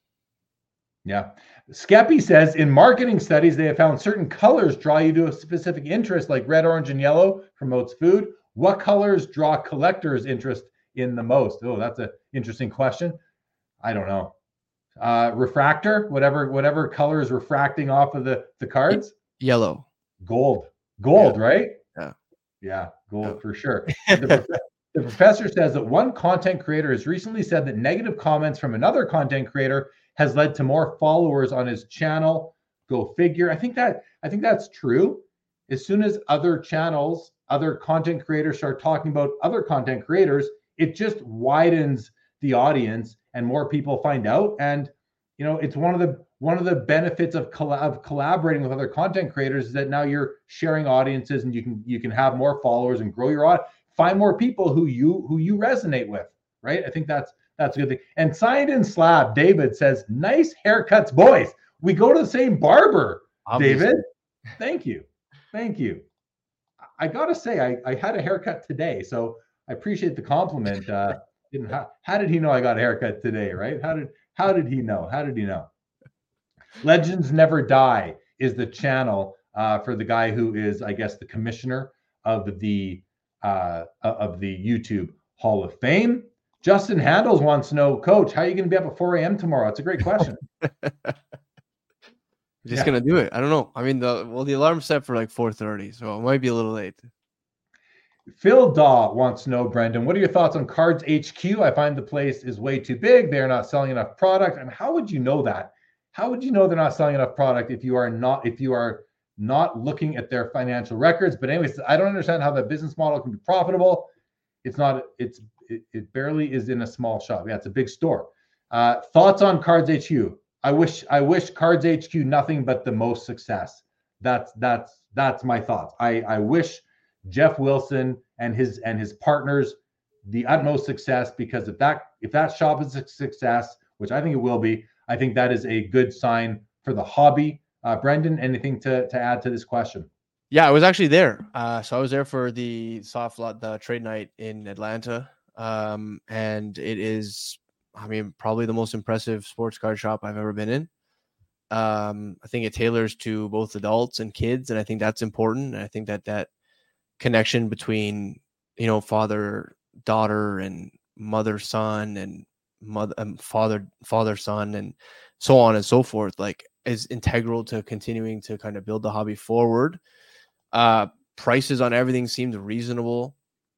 Yeah. Skeppy says, in marketing studies, they have found certain colors draw you to a specific interest, like red, orange, and yellow promotes food. What colors draw collectors' interest in the most? Oh, that's an interesting question. I don't know. Uh, refractor, whatever, whatever color is refracting off of the, the cards. Yellow. Gold. Gold, yeah. Right? Yeah. Yeah, gold yeah. for sure. The, the professor says that one content creator has recently said that negative comments from another content creator has led to more followers on his channel. Go figure. I think that I think that's true. As soon as other channels, other content creators start talking about other content creators, it just widens the audience and more people find out. And you know, it's one of the one of the benefits of, colla- of collaborating with other content creators is that now you're sharing audiences, and you can you can have more followers and grow your audience, find more people who you who you resonate with, right? I think that's that's a good thing. And Signed in Slab, David says, nice haircuts, boys. We go to the same barber, Obviously. David. Thank you. Thank you. I gotta say, I, I had a haircut today, so I appreciate the compliment. Uh, didn't how, how did he know I got a haircut today, right? How did how did he know? How did he know? Legends Never Die is the channel uh, for the guy who is, I guess, the commissioner of the uh, of the YouTube Hall of Fame. Justin Handles wants to know, Coach, how are you going to be up at four a.m. tomorrow? It's a great question. Just Yeah. gonna do it. I don't know. I mean, the well, the alarm's set for like four thirty, so it might be a little late. Phil Daw wants to know, Brendan, what are your thoughts on Cards H Q? I find the place is way too big. They're not selling enough product. And how would you know that? How would you know they're not selling enough product if you are not if you are not looking at their financial records? But anyways, I don't understand how the business model can be profitable. It's not. It's it, it barely is in a small shop. Yeah, it's a big store. Uh, thoughts on Cards H Q? I wish I wish Cards H Q nothing but the most success. That's that's that's my thoughts. I I wish Jeff Wilson and his and his partners the utmost success, because if that if that shop is a success, which I think it will be, I think that is a good sign for the hobby. Uh, Brendan, anything to to add to this question? Yeah, I was actually there. Uh, so I was there for the soft lot, the trade night in Atlanta, um, and it is, I mean, probably the most impressive sports card shop I've ever been in. Um, I think it tailors to both adults and kids, and I think that's important. And I think that that connection between, you know, father daughter and mother son and mother um, father father son and so on and so forth, like, is integral to continuing to kind of build the hobby forward. Uh, prices on everything seemed reasonable.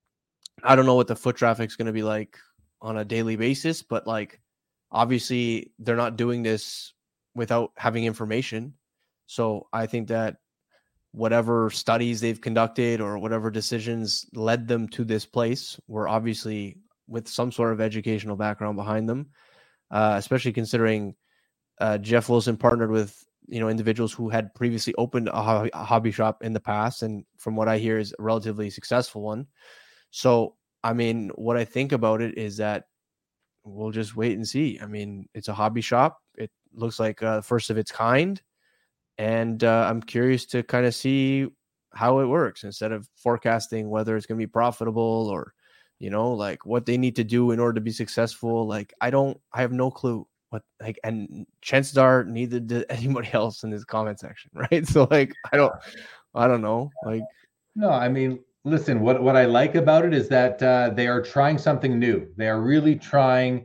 I don't know what the foot traffic is going to be like on a daily basis, but like, obviously they're not doing this without having information. So I think that whatever studies they've conducted or whatever decisions led them to this place were obviously with some sort of educational background behind them, uh, especially considering uh, Jeff Wilson partnered with, you know, individuals who had previously opened a hobby, a hobby shop in the past. And from what I hear is a relatively successful one. So, I mean, what I think about it is that we'll just wait and see. I mean, it's a hobby shop. It looks like uh, first of its kind. And uh, I'm curious to kind of see how it works instead of forecasting whether it's going to be profitable or, you know, like what they need to do in order to be successful. Like, I don't, I have no clue what, like, and chances are neither did anybody else in this comment section. Right. So like, I don't, I don't know. Like, no, I mean, listen, what, what I like about it is that uh, they are trying something new. They are really trying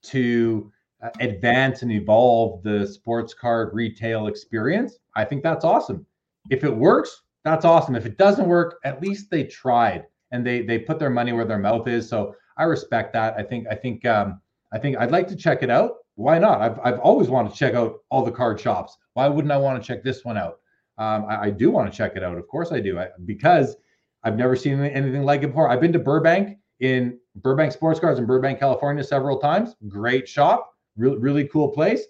to uh, advance and evolve the sports card retail experience. I think that's awesome. If it works, that's awesome. If it doesn't work, at least they tried and they they put their money where their mouth is. So I respect that. I think I think um, I think I'd like to check it out. Why not? I've I've always wanted to check out all the card shops. Why wouldn't I want to check this one out? Um, I, I do want to check it out. Of course I do. I, because I've never seen anything like it before. I've been to Burbank in Burbank Sports Cards in Burbank, California several times. Great shop, really, really cool place.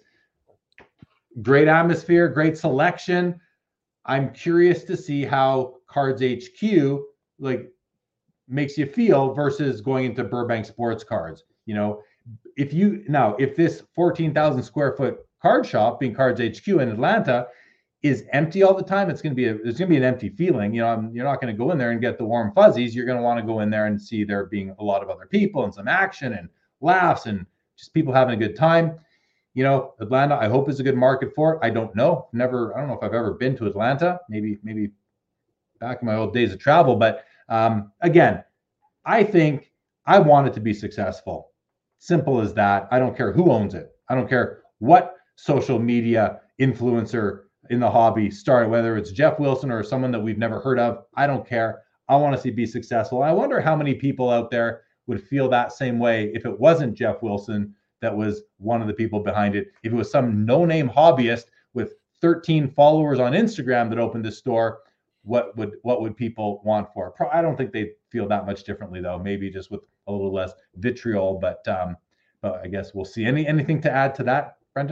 Great atmosphere, great selection. I'm curious to see how Cards H Q like makes you feel versus going into Burbank Sports Cards. You know, if you now if this fourteen thousand square foot card shop, being Cards H Q in Atlanta, is empty all the time, it's going to be a, there's going to be an empty feeling. You know, I'm, you're not going to go in there and get the warm fuzzies. You're going to want to go in there and see there being a lot of other people and some action and laughs and just people having a good time. You know, Atlanta, I hope is a good market for it. I don't know. Never, I don't know if I've ever been to Atlanta. Maybe, maybe back in my old days of travel. But um, again, I think I want it to be successful. Simple as that. I don't care who owns it. I don't care what social media influencer in the hobby started, whether it's Jeff Wilson or someone that we've never heard of. I don't care. I want to see it be successful. I wonder how many people out there would feel that same way if it wasn't Jeff Wilson that was one of the people behind it. If it was some no-name hobbyist with thirteen followers on Instagram that opened this store, what would what would people want for it? I don't think they feel that much differently, though. Maybe just with a little less vitriol, but um, but I guess we'll see. Any anything to add to that, Brendan?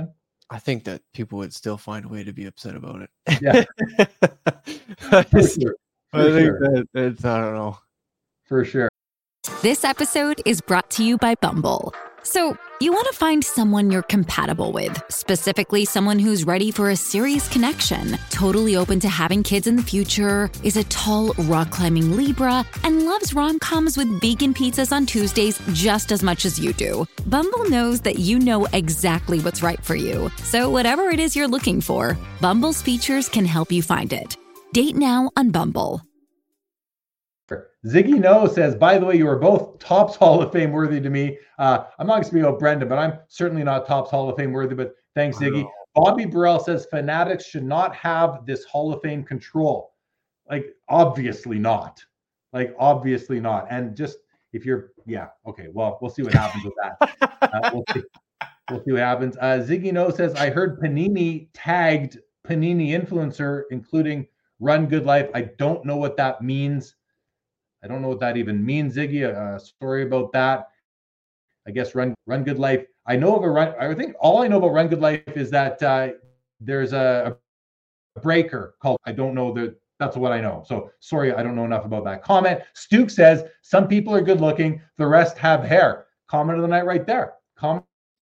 I think that people would still find a way to be upset about it. Yeah. I, For just- sure. I For think sure. that it's, I don't know. For sure. This episode is brought to you by Bumble. So, you want to find someone you're compatible with, specifically someone who's ready for a serious connection, totally open to having kids in the future, is a tall, rock-climbing Libra, and loves rom-coms with vegan pizzas on Tuesdays just as much as you do. Bumble knows that you know exactly what's right for you. So, whatever it is you're looking for, Bumble's features can help you find it. Date now on Bumble. Ziggy No says, by the way, you are both Topps Hall of Fame worthy to me. Uh, I'm not going to speak about Brendan, but I'm certainly not Topps Hall of Fame worthy, but thanks, Ziggy. Bobby Burrell says, Fanatics should not have this Hall of Fame control. Like, obviously not. Like, obviously not. And just, if you're, yeah, okay, well, we'll see what happens with that. Uh, we'll, see, we'll see what happens. Uh, Ziggy No says, I heard Panini tagged Panini influencer, including Run Good Life. I don't know what that means. I don't know what that even means, Ziggy. A, a story about that. I guess Run Run Good Life. I know of a run. I think all I know about Run Good Life is that uh, there's a, a breaker called. I don't know that. That's what I know. So sorry, I don't know enough about that. Comment. Stuke says some people are good looking. The rest have hair. Comment of the night right there. Comment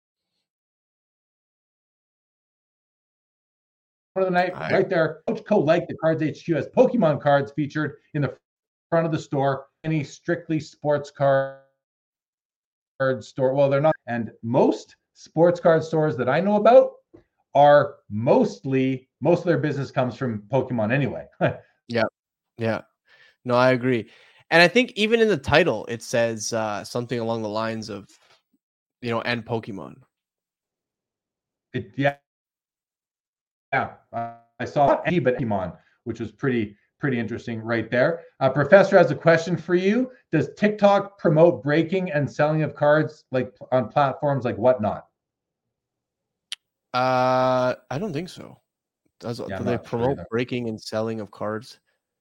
of the night right there. Coach Co liked the Cards H Q as Pokemon cards featured in the front of the store. Any strictly sports card store, well, they're not. And most sports card stores that I know about are mostly most of their business comes from Pokemon anyway. Yeah, yeah. No, I agree. And I think even in the title it says uh something along the lines of, you know, and Pokemon. It, yeah, yeah. Uh, I saw it, but Pokemon, which was pretty. Pretty interesting right there. Uh, Professor has a question for you. Does TikTok promote breaking and selling of cards like on platforms like Whatnot? Uh, I don't think so. Does Yeah, do I'm they not sure promote either. breaking and selling of cards?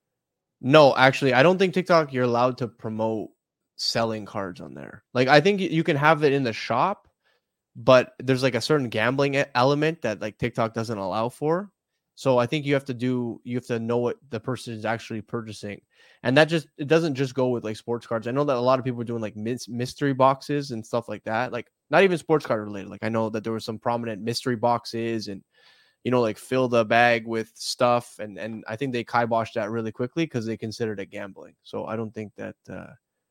No, actually, I don't think TikTok you're allowed to promote selling cards on there. Like, I think you can have it in the shop, but there's like a certain gambling e- element that like TikTok doesn't allow for. So I think you have to do, you have to know what the person is actually purchasing. And that just, it doesn't just go with like sports cards. I know that a lot of people are doing like mis- mystery boxes and stuff like that. Like not even sports card related. Like I know that there were some prominent mystery boxes and, you know, like fill the bag with stuff. And, and I think they kiboshed that really quickly because they considered it gambling. So I don't think that, uh,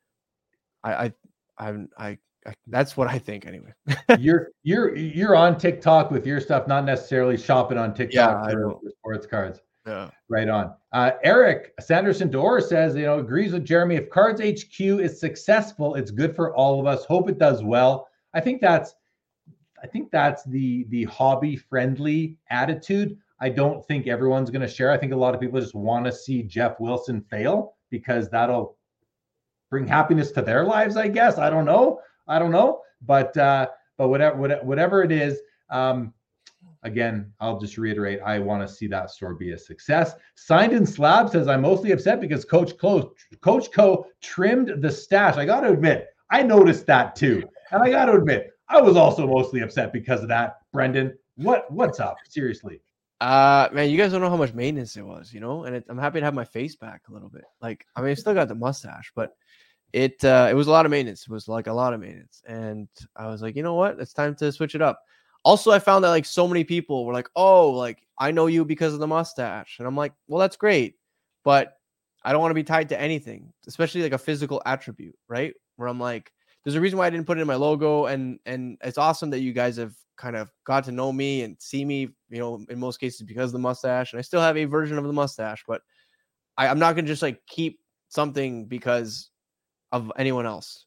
I, I, I, I, I that's what I think anyway. you're you're you're on TikTok with your stuff, not necessarily shopping on TikTok Yeah, I for, know. for sports cards. Yeah. Right on. Uh, Eric Sanderson Dorr says, you know, agrees with Jeremy. If Cards H Q is successful, it's good for all of us. Hope it does well. I think that's, I think that's the the hobby friendly attitude. I don't think everyone's going to share. I think a lot of people just want to see Jeff Wilson fail because that'll bring happiness to their lives. I guess. I don't know. I don't know. But uh, but whatever whatever it is. Um, Again, I'll just reiterate, I want to see that store be a success. Signed in Slab says, I'm mostly upset because Coach Co, Coach Co trimmed the stash. I got to admit, I noticed that too. And I got to admit, I was also mostly upset because of that. Brendan, what what's up? Seriously. Uh, man, you guys don't know how much maintenance it was, you know, and it, I'm happy to have my face back a little bit. Like, I mean, I still got the mustache, but it, uh, it was a lot of maintenance. It was like a lot of maintenance. And I was like, you know what? It's time to switch it up. Also, I found that like so many people were like, oh, like I know you because of the mustache. And I'm like, well, that's great. But I don't want to be tied to anything, especially like a physical attribute, right? Where I'm like, there's a reason why I didn't put it in my logo. And and it's awesome that you guys have kind of got to know me and see me, you know, in most cases because of the mustache. And I still have a version of the mustache, but I, I'm not going to just like keep something because of anyone else.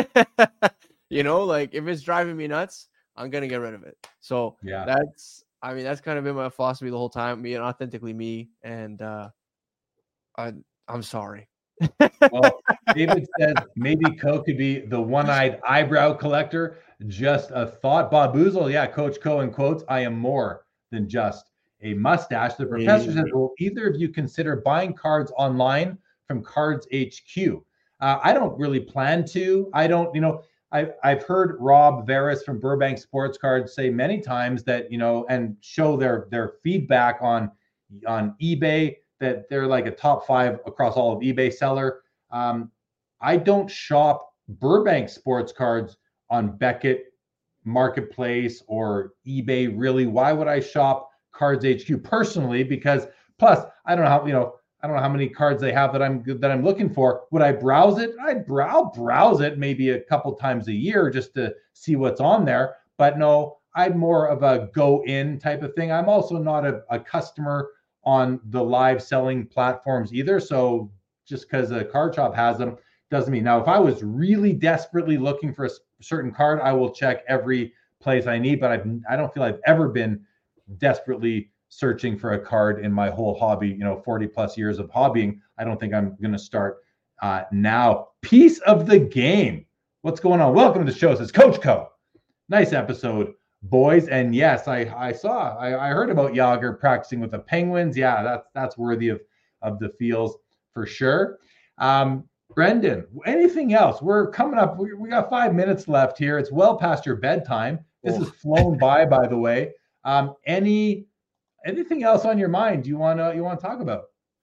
You know, like if it's driving me nuts, I'm going to get rid of it. So yeah, that's, I mean, that's kind of been my philosophy the whole time, being authentically me. And uh, I, I'm sorry. Well, David says maybe Co could be the one-eyed eyebrow collector. Just a thought. Bob Boozle, yeah, Coach Co in quotes, I am more than just a mustache. The professor says, will either of you consider buying cards online from Cards H Q? Uh, I don't really plan to. I don't, you know, I, I've heard Rob Veras from Burbank Sports Cards say many times that, you know, and show their their feedback on on eBay that they're like a top five across all of eBay seller. Um, I don't shop Burbank Sports Cards on Beckett Marketplace or eBay. Really, why would I shop Cards H Q personally? Because plus, I don't know how, you know, I don't know how many cards they have that I'm that I'm looking for. Would I browse it? I'd brow browse it maybe a couple times a year just to see what's on there. But no, I'm more of a go in type of thing. I'm also not a, a customer on the live selling platforms either. So just because a card shop has them doesn't mean. Now, if I was really desperately looking for a certain card, I will check every place I need. But I've I don't feel I've ever been desperately searching for a card in my whole hobby, you know, forty plus years of hobbying. I don't think I'm going to start uh, now. Piece of the game. What's going on? Welcome to the show. Says Coach Co. Nice episode, boys. And yes, I I saw, I, I heard about Yager practicing with the Penguins. Yeah, that's that's worthy of of the feels for sure. Um, Brendan, anything else? We're coming up. We, we got five minutes left here. It's well past your bedtime. This has flown by, by the way. Um, any Anything else on your mind? Do you want to you want to talk about?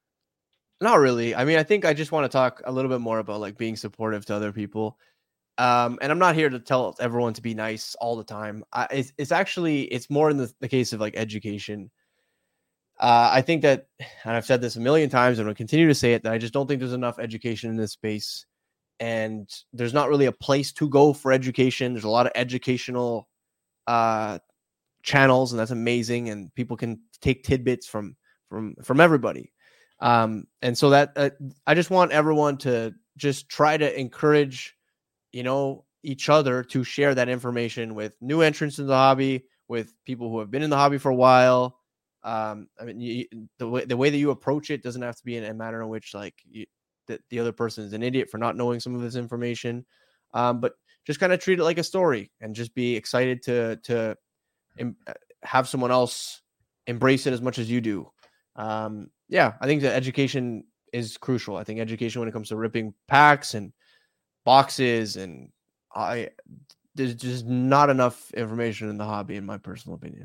Not really. I mean, I think I just want to talk a little bit more about like being supportive to other people. Um, and I'm not here to tell everyone to be nice all the time. I, it's, it's actually, it's more in the, the case of like education. Uh, I think that, and I've said this a million times and I'll continue to say it, that I just don't think there's enough education in this space. And there's not really a place to go for education. There's a lot of educational uh, channels, and that's amazing. And people can take tidbits from, from, from everybody. Um, and so that, uh, I just want everyone to just try to encourage, you know, each other to share that information with new entrants in the hobby, with people who have been in the hobby for a while. Um, I mean, you, the way, the way that you approach it doesn't have to be in a manner in which like you, that the other person is an idiot for not knowing some of this information. Um, but just kind of treat it like a story and just be excited to, to em- have someone else embrace it as much as you do. Um, yeah, I think that education is crucial. I think education when it comes to ripping packs and boxes, and I, there's just not enough information in the hobby, in my personal opinion.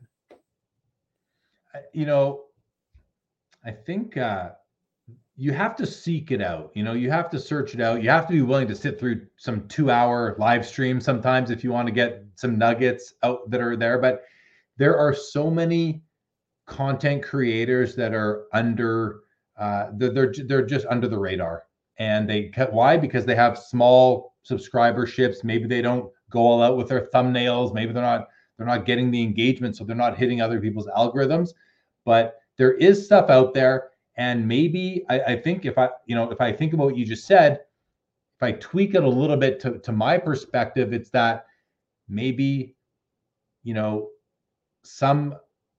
You know, I think uh, you have to seek it out. You know, you have to search it out. You have to be willing to sit through some two hour live stream sometimes if you want to get some nuggets out that are there. But there are so many content creators that are under, uh, they're, they're, they're just under the radar. And they, why? Because they have small subscriberships. Maybe they don't go all out with their thumbnails. Maybe they're not, they're not getting the engagement, so they're not hitting other people's algorithms. But there is stuff out there. And maybe I, I think if I, you know, if I think about what you just said, if I tweak it a little bit to, to my perspective, it's that maybe, you know, some,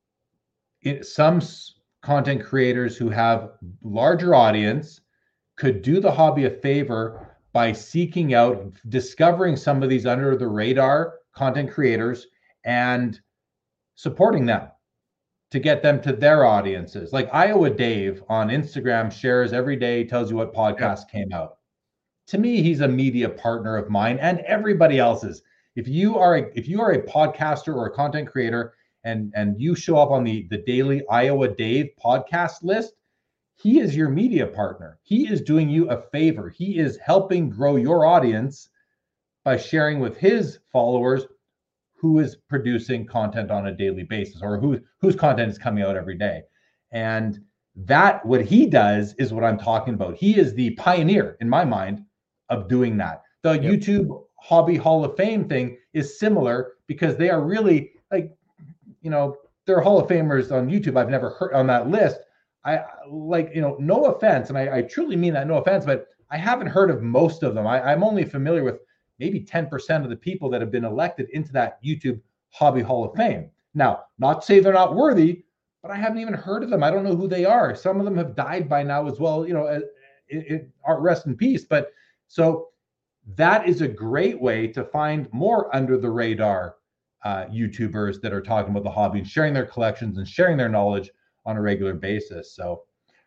some content creators who have larger audience could do the hobby a favor by seeking out, discovering some of these under the radar content creators and supporting them to get them to their audiences. Like Iowa Dave on Instagram shares every day, tells you what podcast yeah. came out. To me, he's a media partner of mine and everybody else's. If you are a, if you are a podcaster or a content creator and, and you show up on the, the daily Iowa Dave podcast list, he is your media partner. He is doing you a favor. He is helping grow your audience by sharing with his followers who is producing content on a daily basis, or who, whose content is coming out every day. And that, what he does is what I'm talking about. He is the pioneer, in my mind, of doing that. The yep. YouTube Hobby Hall of Fame thing is similar because they are really like, you know, they're Hall of Famers on YouTube. I've never heard on that list. I like, you know, no offense, and I, I truly mean that, no offense, but I haven't heard of most of them. I, I'm only familiar with maybe ten percent of the people that have been elected into that YouTube Hobby Hall of Fame. Now, not to say they're not worthy, but I haven't even heard of them. I don't know who they are. Some of them have died by now as well. You know, it, it, rest in peace. But so that is a great way to find more under the radar uh, YouTubers that are talking about the hobby and sharing their collections and sharing their knowledge on a regular basis. So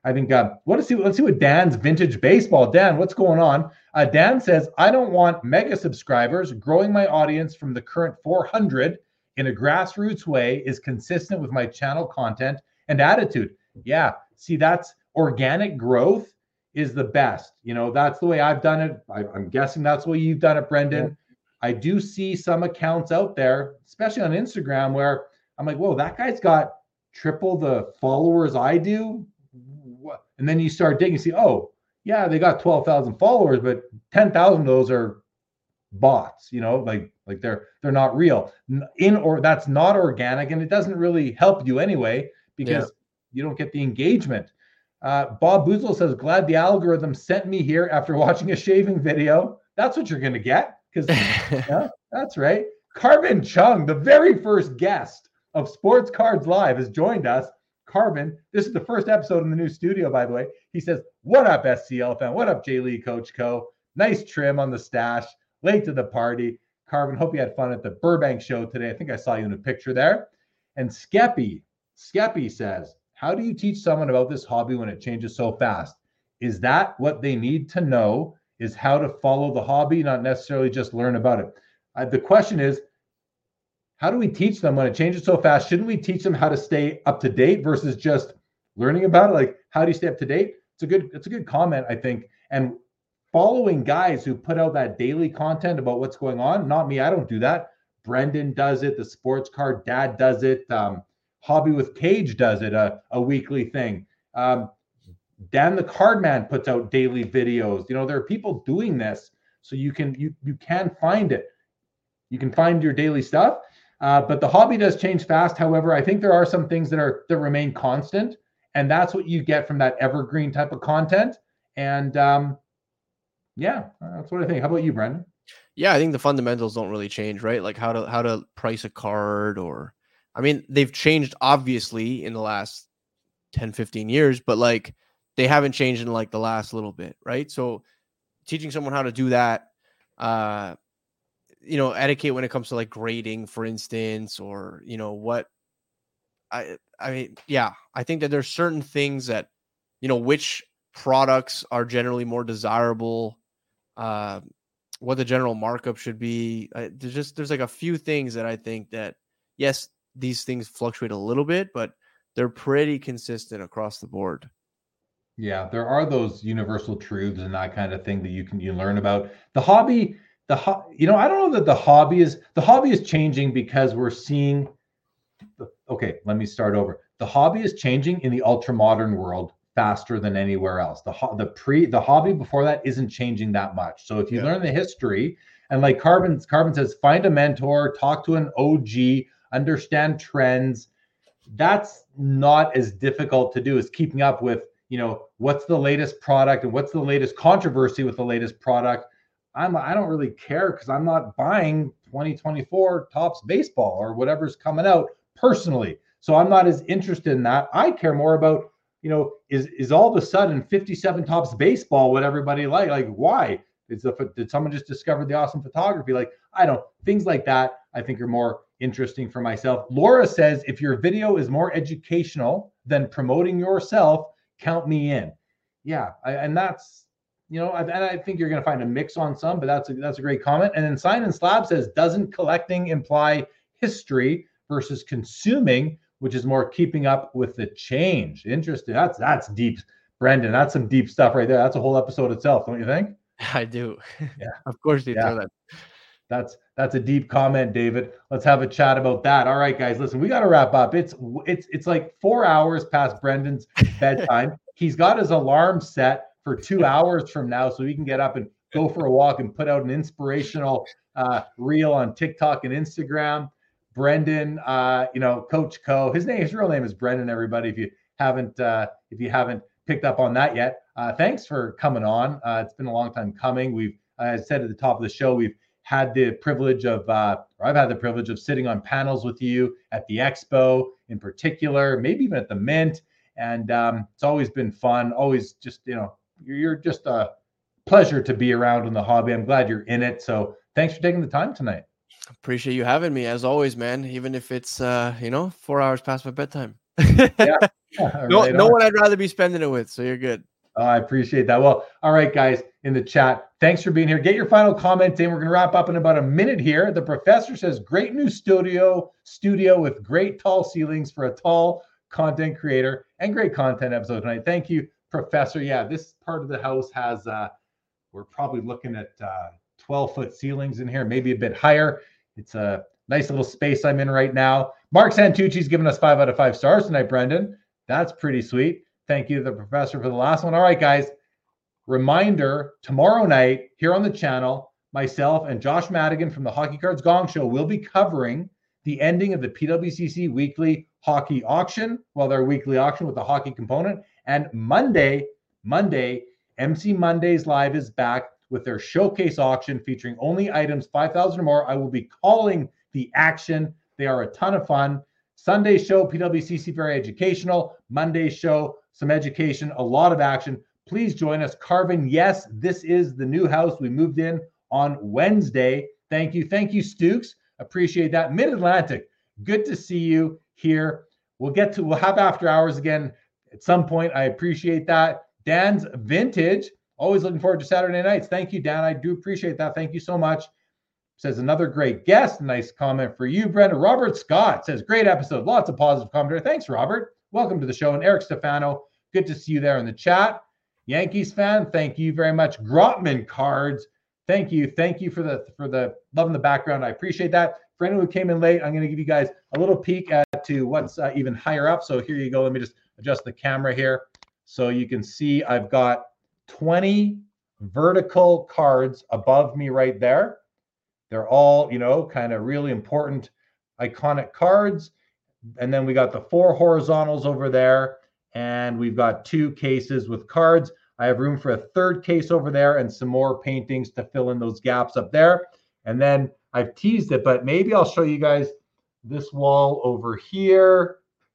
I think, uh, what let's see, let's see what Dan's vintage baseball. Dan, what's going on? Uh, Dan says, I don't want mega subscribers. Growing my audience from the current four hundred in a grassroots way is consistent with my channel content and attitude. Yeah, see, that's organic growth is the best. You know, that's the way I've done it. I, I'm guessing that's the way you've done it, Brendan. Yeah. I do see some accounts out there, especially on Instagram, where I'm like, whoa, that guy's got triple the followers I do. And then you start digging, you see, oh, yeah, they got twelve thousand followers, but ten thousand of those are bots, you know, like like they're they're not real. In or that's not organic, and it doesn't really help you anyway because yeah. you don't get the engagement. Uh, Bob Boozle says, glad the algorithm sent me here after watching a shaving video. That's what you're going to get because yeah, that's right. Carbon Chung, the very first guest of Sports Cards Live, has joined us. Carbon, this is the first episode in the new studio, by the way. He says, what up, S C L fan? What up, J Lee, Coach Co? Nice trim on the stash. Late to the party. Carbon, hope you had fun at the Burbank show today. I think I saw you in a picture there. And Skeppy, Skeppy says, how do you teach someone about this hobby when it changes so fast? Is that what they need to know, is how to follow the hobby, not necessarily just learn about it? Uh, the question is, how do we teach them when it changes so fast? Shouldn't we teach them how to stay up to date versus just learning about it? Like, how do you stay up to date? It's a good, it's a good comment, I think. And following guys who put out that daily content about what's going on, not me, I don't do that. Brendan does it. The Sports Card Dad does it. Um, Hobby with Cage does it, a, a weekly thing. Um, Dan the Cardman puts out daily videos. You know, there are people doing this, so you can you you can find it. You can find your daily stuff. Uh, but the hobby does change fast. However, I think there are some things that are that remain constant, and that's what you get from that evergreen type of content. And um, yeah, that's what I think. How about you, Brendan? Yeah, I think the fundamentals don't really change, right? Like how to how to price a card, or I mean, they've changed obviously in the last ten, fifteen years, but like they haven't changed in like the last little bit, right? So teaching someone how to do that, uh, you know, etiquette when it comes to like grading, for instance, or, you know, what I, I mean, yeah, I think that there's certain things that, you know, which products are generally more desirable, uh, what the general markup should be. I, there's just, there's like a few things that I think that, yes, these things fluctuate a little bit, but they're pretty consistent across the board. Yeah, there are those universal truths and that kind of thing that you can you learn about. The hobby, the ho- you know, I don't know that the hobby is the hobby is changing because we're seeing. Okay, let me start over. The hobby is changing in the ultra modern world faster than anywhere else. The ho- the pre the hobby before that isn't changing that much. So if you yeah. learn the history, and like Carbon Carbon says, find a mentor, talk to an O G, understand trends. That's not as difficult to do as keeping up with, you know, what's the latest product and what's the latest controversy with the latest product. I'm I don't really care because I'm not buying twenty twenty-four Topps baseball or whatever's coming out personally. So I'm not as interested in that. I care more about, you know, is is all of a sudden fifty-seven Topps baseball what everybody like? Like why? Is the did someone just discover the awesome photography? Like I don't things like that. I think are more interesting for myself. Laura says if your video is more educational than promoting yourself, count me in. Yeah, I, and that's, you know, I, and I think you're going to find a mix on some, but that's a, that's a great comment. And then Sign and Slab says, doesn't collecting imply history versus consuming, which is more keeping up with the change? Interesting. That's that's deep, Brendan. That's some deep stuff right there. That's a whole episode itself, don't you think? I do. Yeah, of course you yeah. throw that. That's that's a deep comment, David. Let's have a chat about that. All right, guys, listen, we got to wrap up. It's it's it's like four hours past Brendan's bedtime. He's got his alarm set for two hours from now, so he can get up and go for a walk and put out an inspirational uh, reel on TikTok and Instagram. Brendan, uh, you know, Coach Co. His name, his real name is Brendan. Everybody, if you haven't uh, if you haven't picked up on that yet, uh, thanks for coming on. Uh, it's been a long time coming. We've, as I said at the top of the show, we've had the privilege of, uh, or I've had the privilege of sitting on panels with you at the Expo in particular, maybe even at the Mint. And um, it's always been fun. Always just, you know, you're, you're just a pleasure to be around in the hobby. I'm glad you're in it. So thanks for taking the time tonight. Appreciate you having me as always, man. Even if it's, uh, you know, four hours past my bedtime. Yeah. no, Right no on. one I'd rather be spending it with. So you're good. Oh, I appreciate that. Well, all right, guys, in the chat, thanks for being here. Get your final comments in. We're going to wrap up in about a minute here. The professor says, great new studio, studio with great tall ceilings for a tall content creator and great content episode tonight. Thank you, Professor. Yeah, this part of the house has, uh, we're probably looking at uh, twelve foot ceilings in here, maybe a bit higher. It's a nice little space I'm in right now. Mark Santucci's given us five out of five stars tonight, Brendan. That's pretty sweet. Thank you to the professor for the last one. All right, guys. Reminder, tomorrow night here on the channel, myself and Josh Madigan from the Hockey Cards Gong Show will be covering the ending of the P W C C weekly hockey auction, well, their weekly auction with the hockey component. And Monday, Monday, M C Mondays Live is back with their showcase auction featuring only items five thousand or more. I will be calling the action. They are a ton of fun. Sunday show, P W C C, very educational. Monday show, some education, a lot of action. Please join us. Carvin, yes, this is the new house. We moved in on Wednesday. Thank you. Thank you, Stukes. Appreciate that. Mid-Atlantic, good to see you here. We'll get to, we'll have after hours again at some point. I appreciate that. Dan's Vintage, always looking forward to Saturday nights. Thank you, Dan. I do appreciate that. Thank you so much. Says another great guest. Nice comment for you, Brenda. Robert Scott says, great episode. Lots of positive commentary. Thanks, Robert. Welcome to the show. And Eric Stefano, good to see you there in the chat. Yankees fan, thank you very much. Grotman Cards, thank you. Thank you for the for the love in the background. I appreciate that. For anyone who came in late, I'm going to give you guys a little peek at to what's uh, even higher up. So here you go. Let me just adjust the camera here. So you can see I've got twenty vertical cards above me right there. They're all, you know, kind of really important, iconic cards. And then we got the four horizontals over there. And we've got two cases with cards. I have room for a third case over there and some more paintings to fill in those gaps up there. And then I've teased it, but maybe I'll show you guys this wall over here.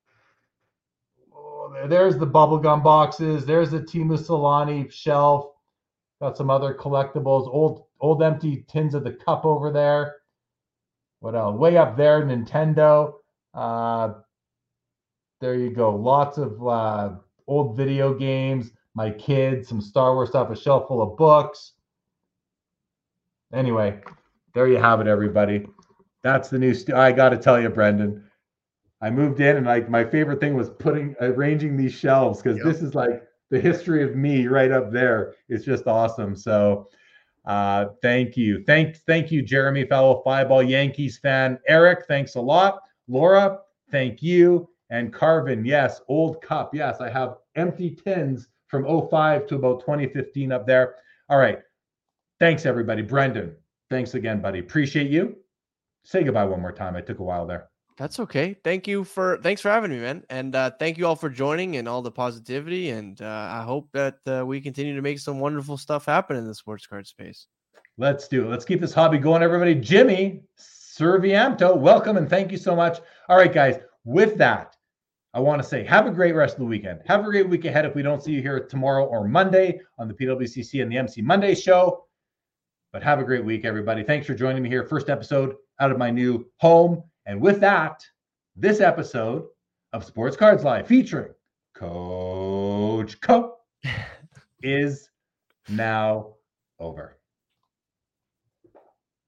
Oh, there's the bubblegum boxes. There's the Teemu Selanne shelf. Got some other collectibles, old old empty tins of the cup over there. What else? Way up there, Nintendo. Uh, there you go. Lots of uh, old video games. My kids, some Star Wars stuff, a shelf full of books. Anyway, there you have it, everybody. That's the new. St- I got to tell you, Brendan, I moved in and like my favorite thing was putting arranging these shelves because yep. This is like the history of me right up there. It's just awesome. So uh, thank you. Thank, thank you, Jeremy, fellow Five-Ball Yankees fan. Eric, thanks a lot. Laura, thank you. And Carvin, yes, old cup. Yes, I have empty tins from oh five to about twenty fifteen up there. All right. Thanks, everybody. Brendan, thanks again, buddy. Appreciate you. Say goodbye one more time. I took a while there. That's okay. Thank you for, thanks for having me, man. And uh, thank you all for joining and all the positivity. And uh, I hope that uh, we continue to make some wonderful stuff happen in the sports card space. Let's do it. Let's keep this hobby going, everybody. Jimmy Serviamto, welcome and thank you so much. All right, guys, with that, I want to say have a great rest of the weekend. Have a great week ahead if we don't see you here tomorrow or Monday on the P W C C and the M C Monday show. But have a great week, everybody. Thanks for joining me here. First episode out of my new home. And with that, this episode of Sports Cards Live featuring Coach Co is now over.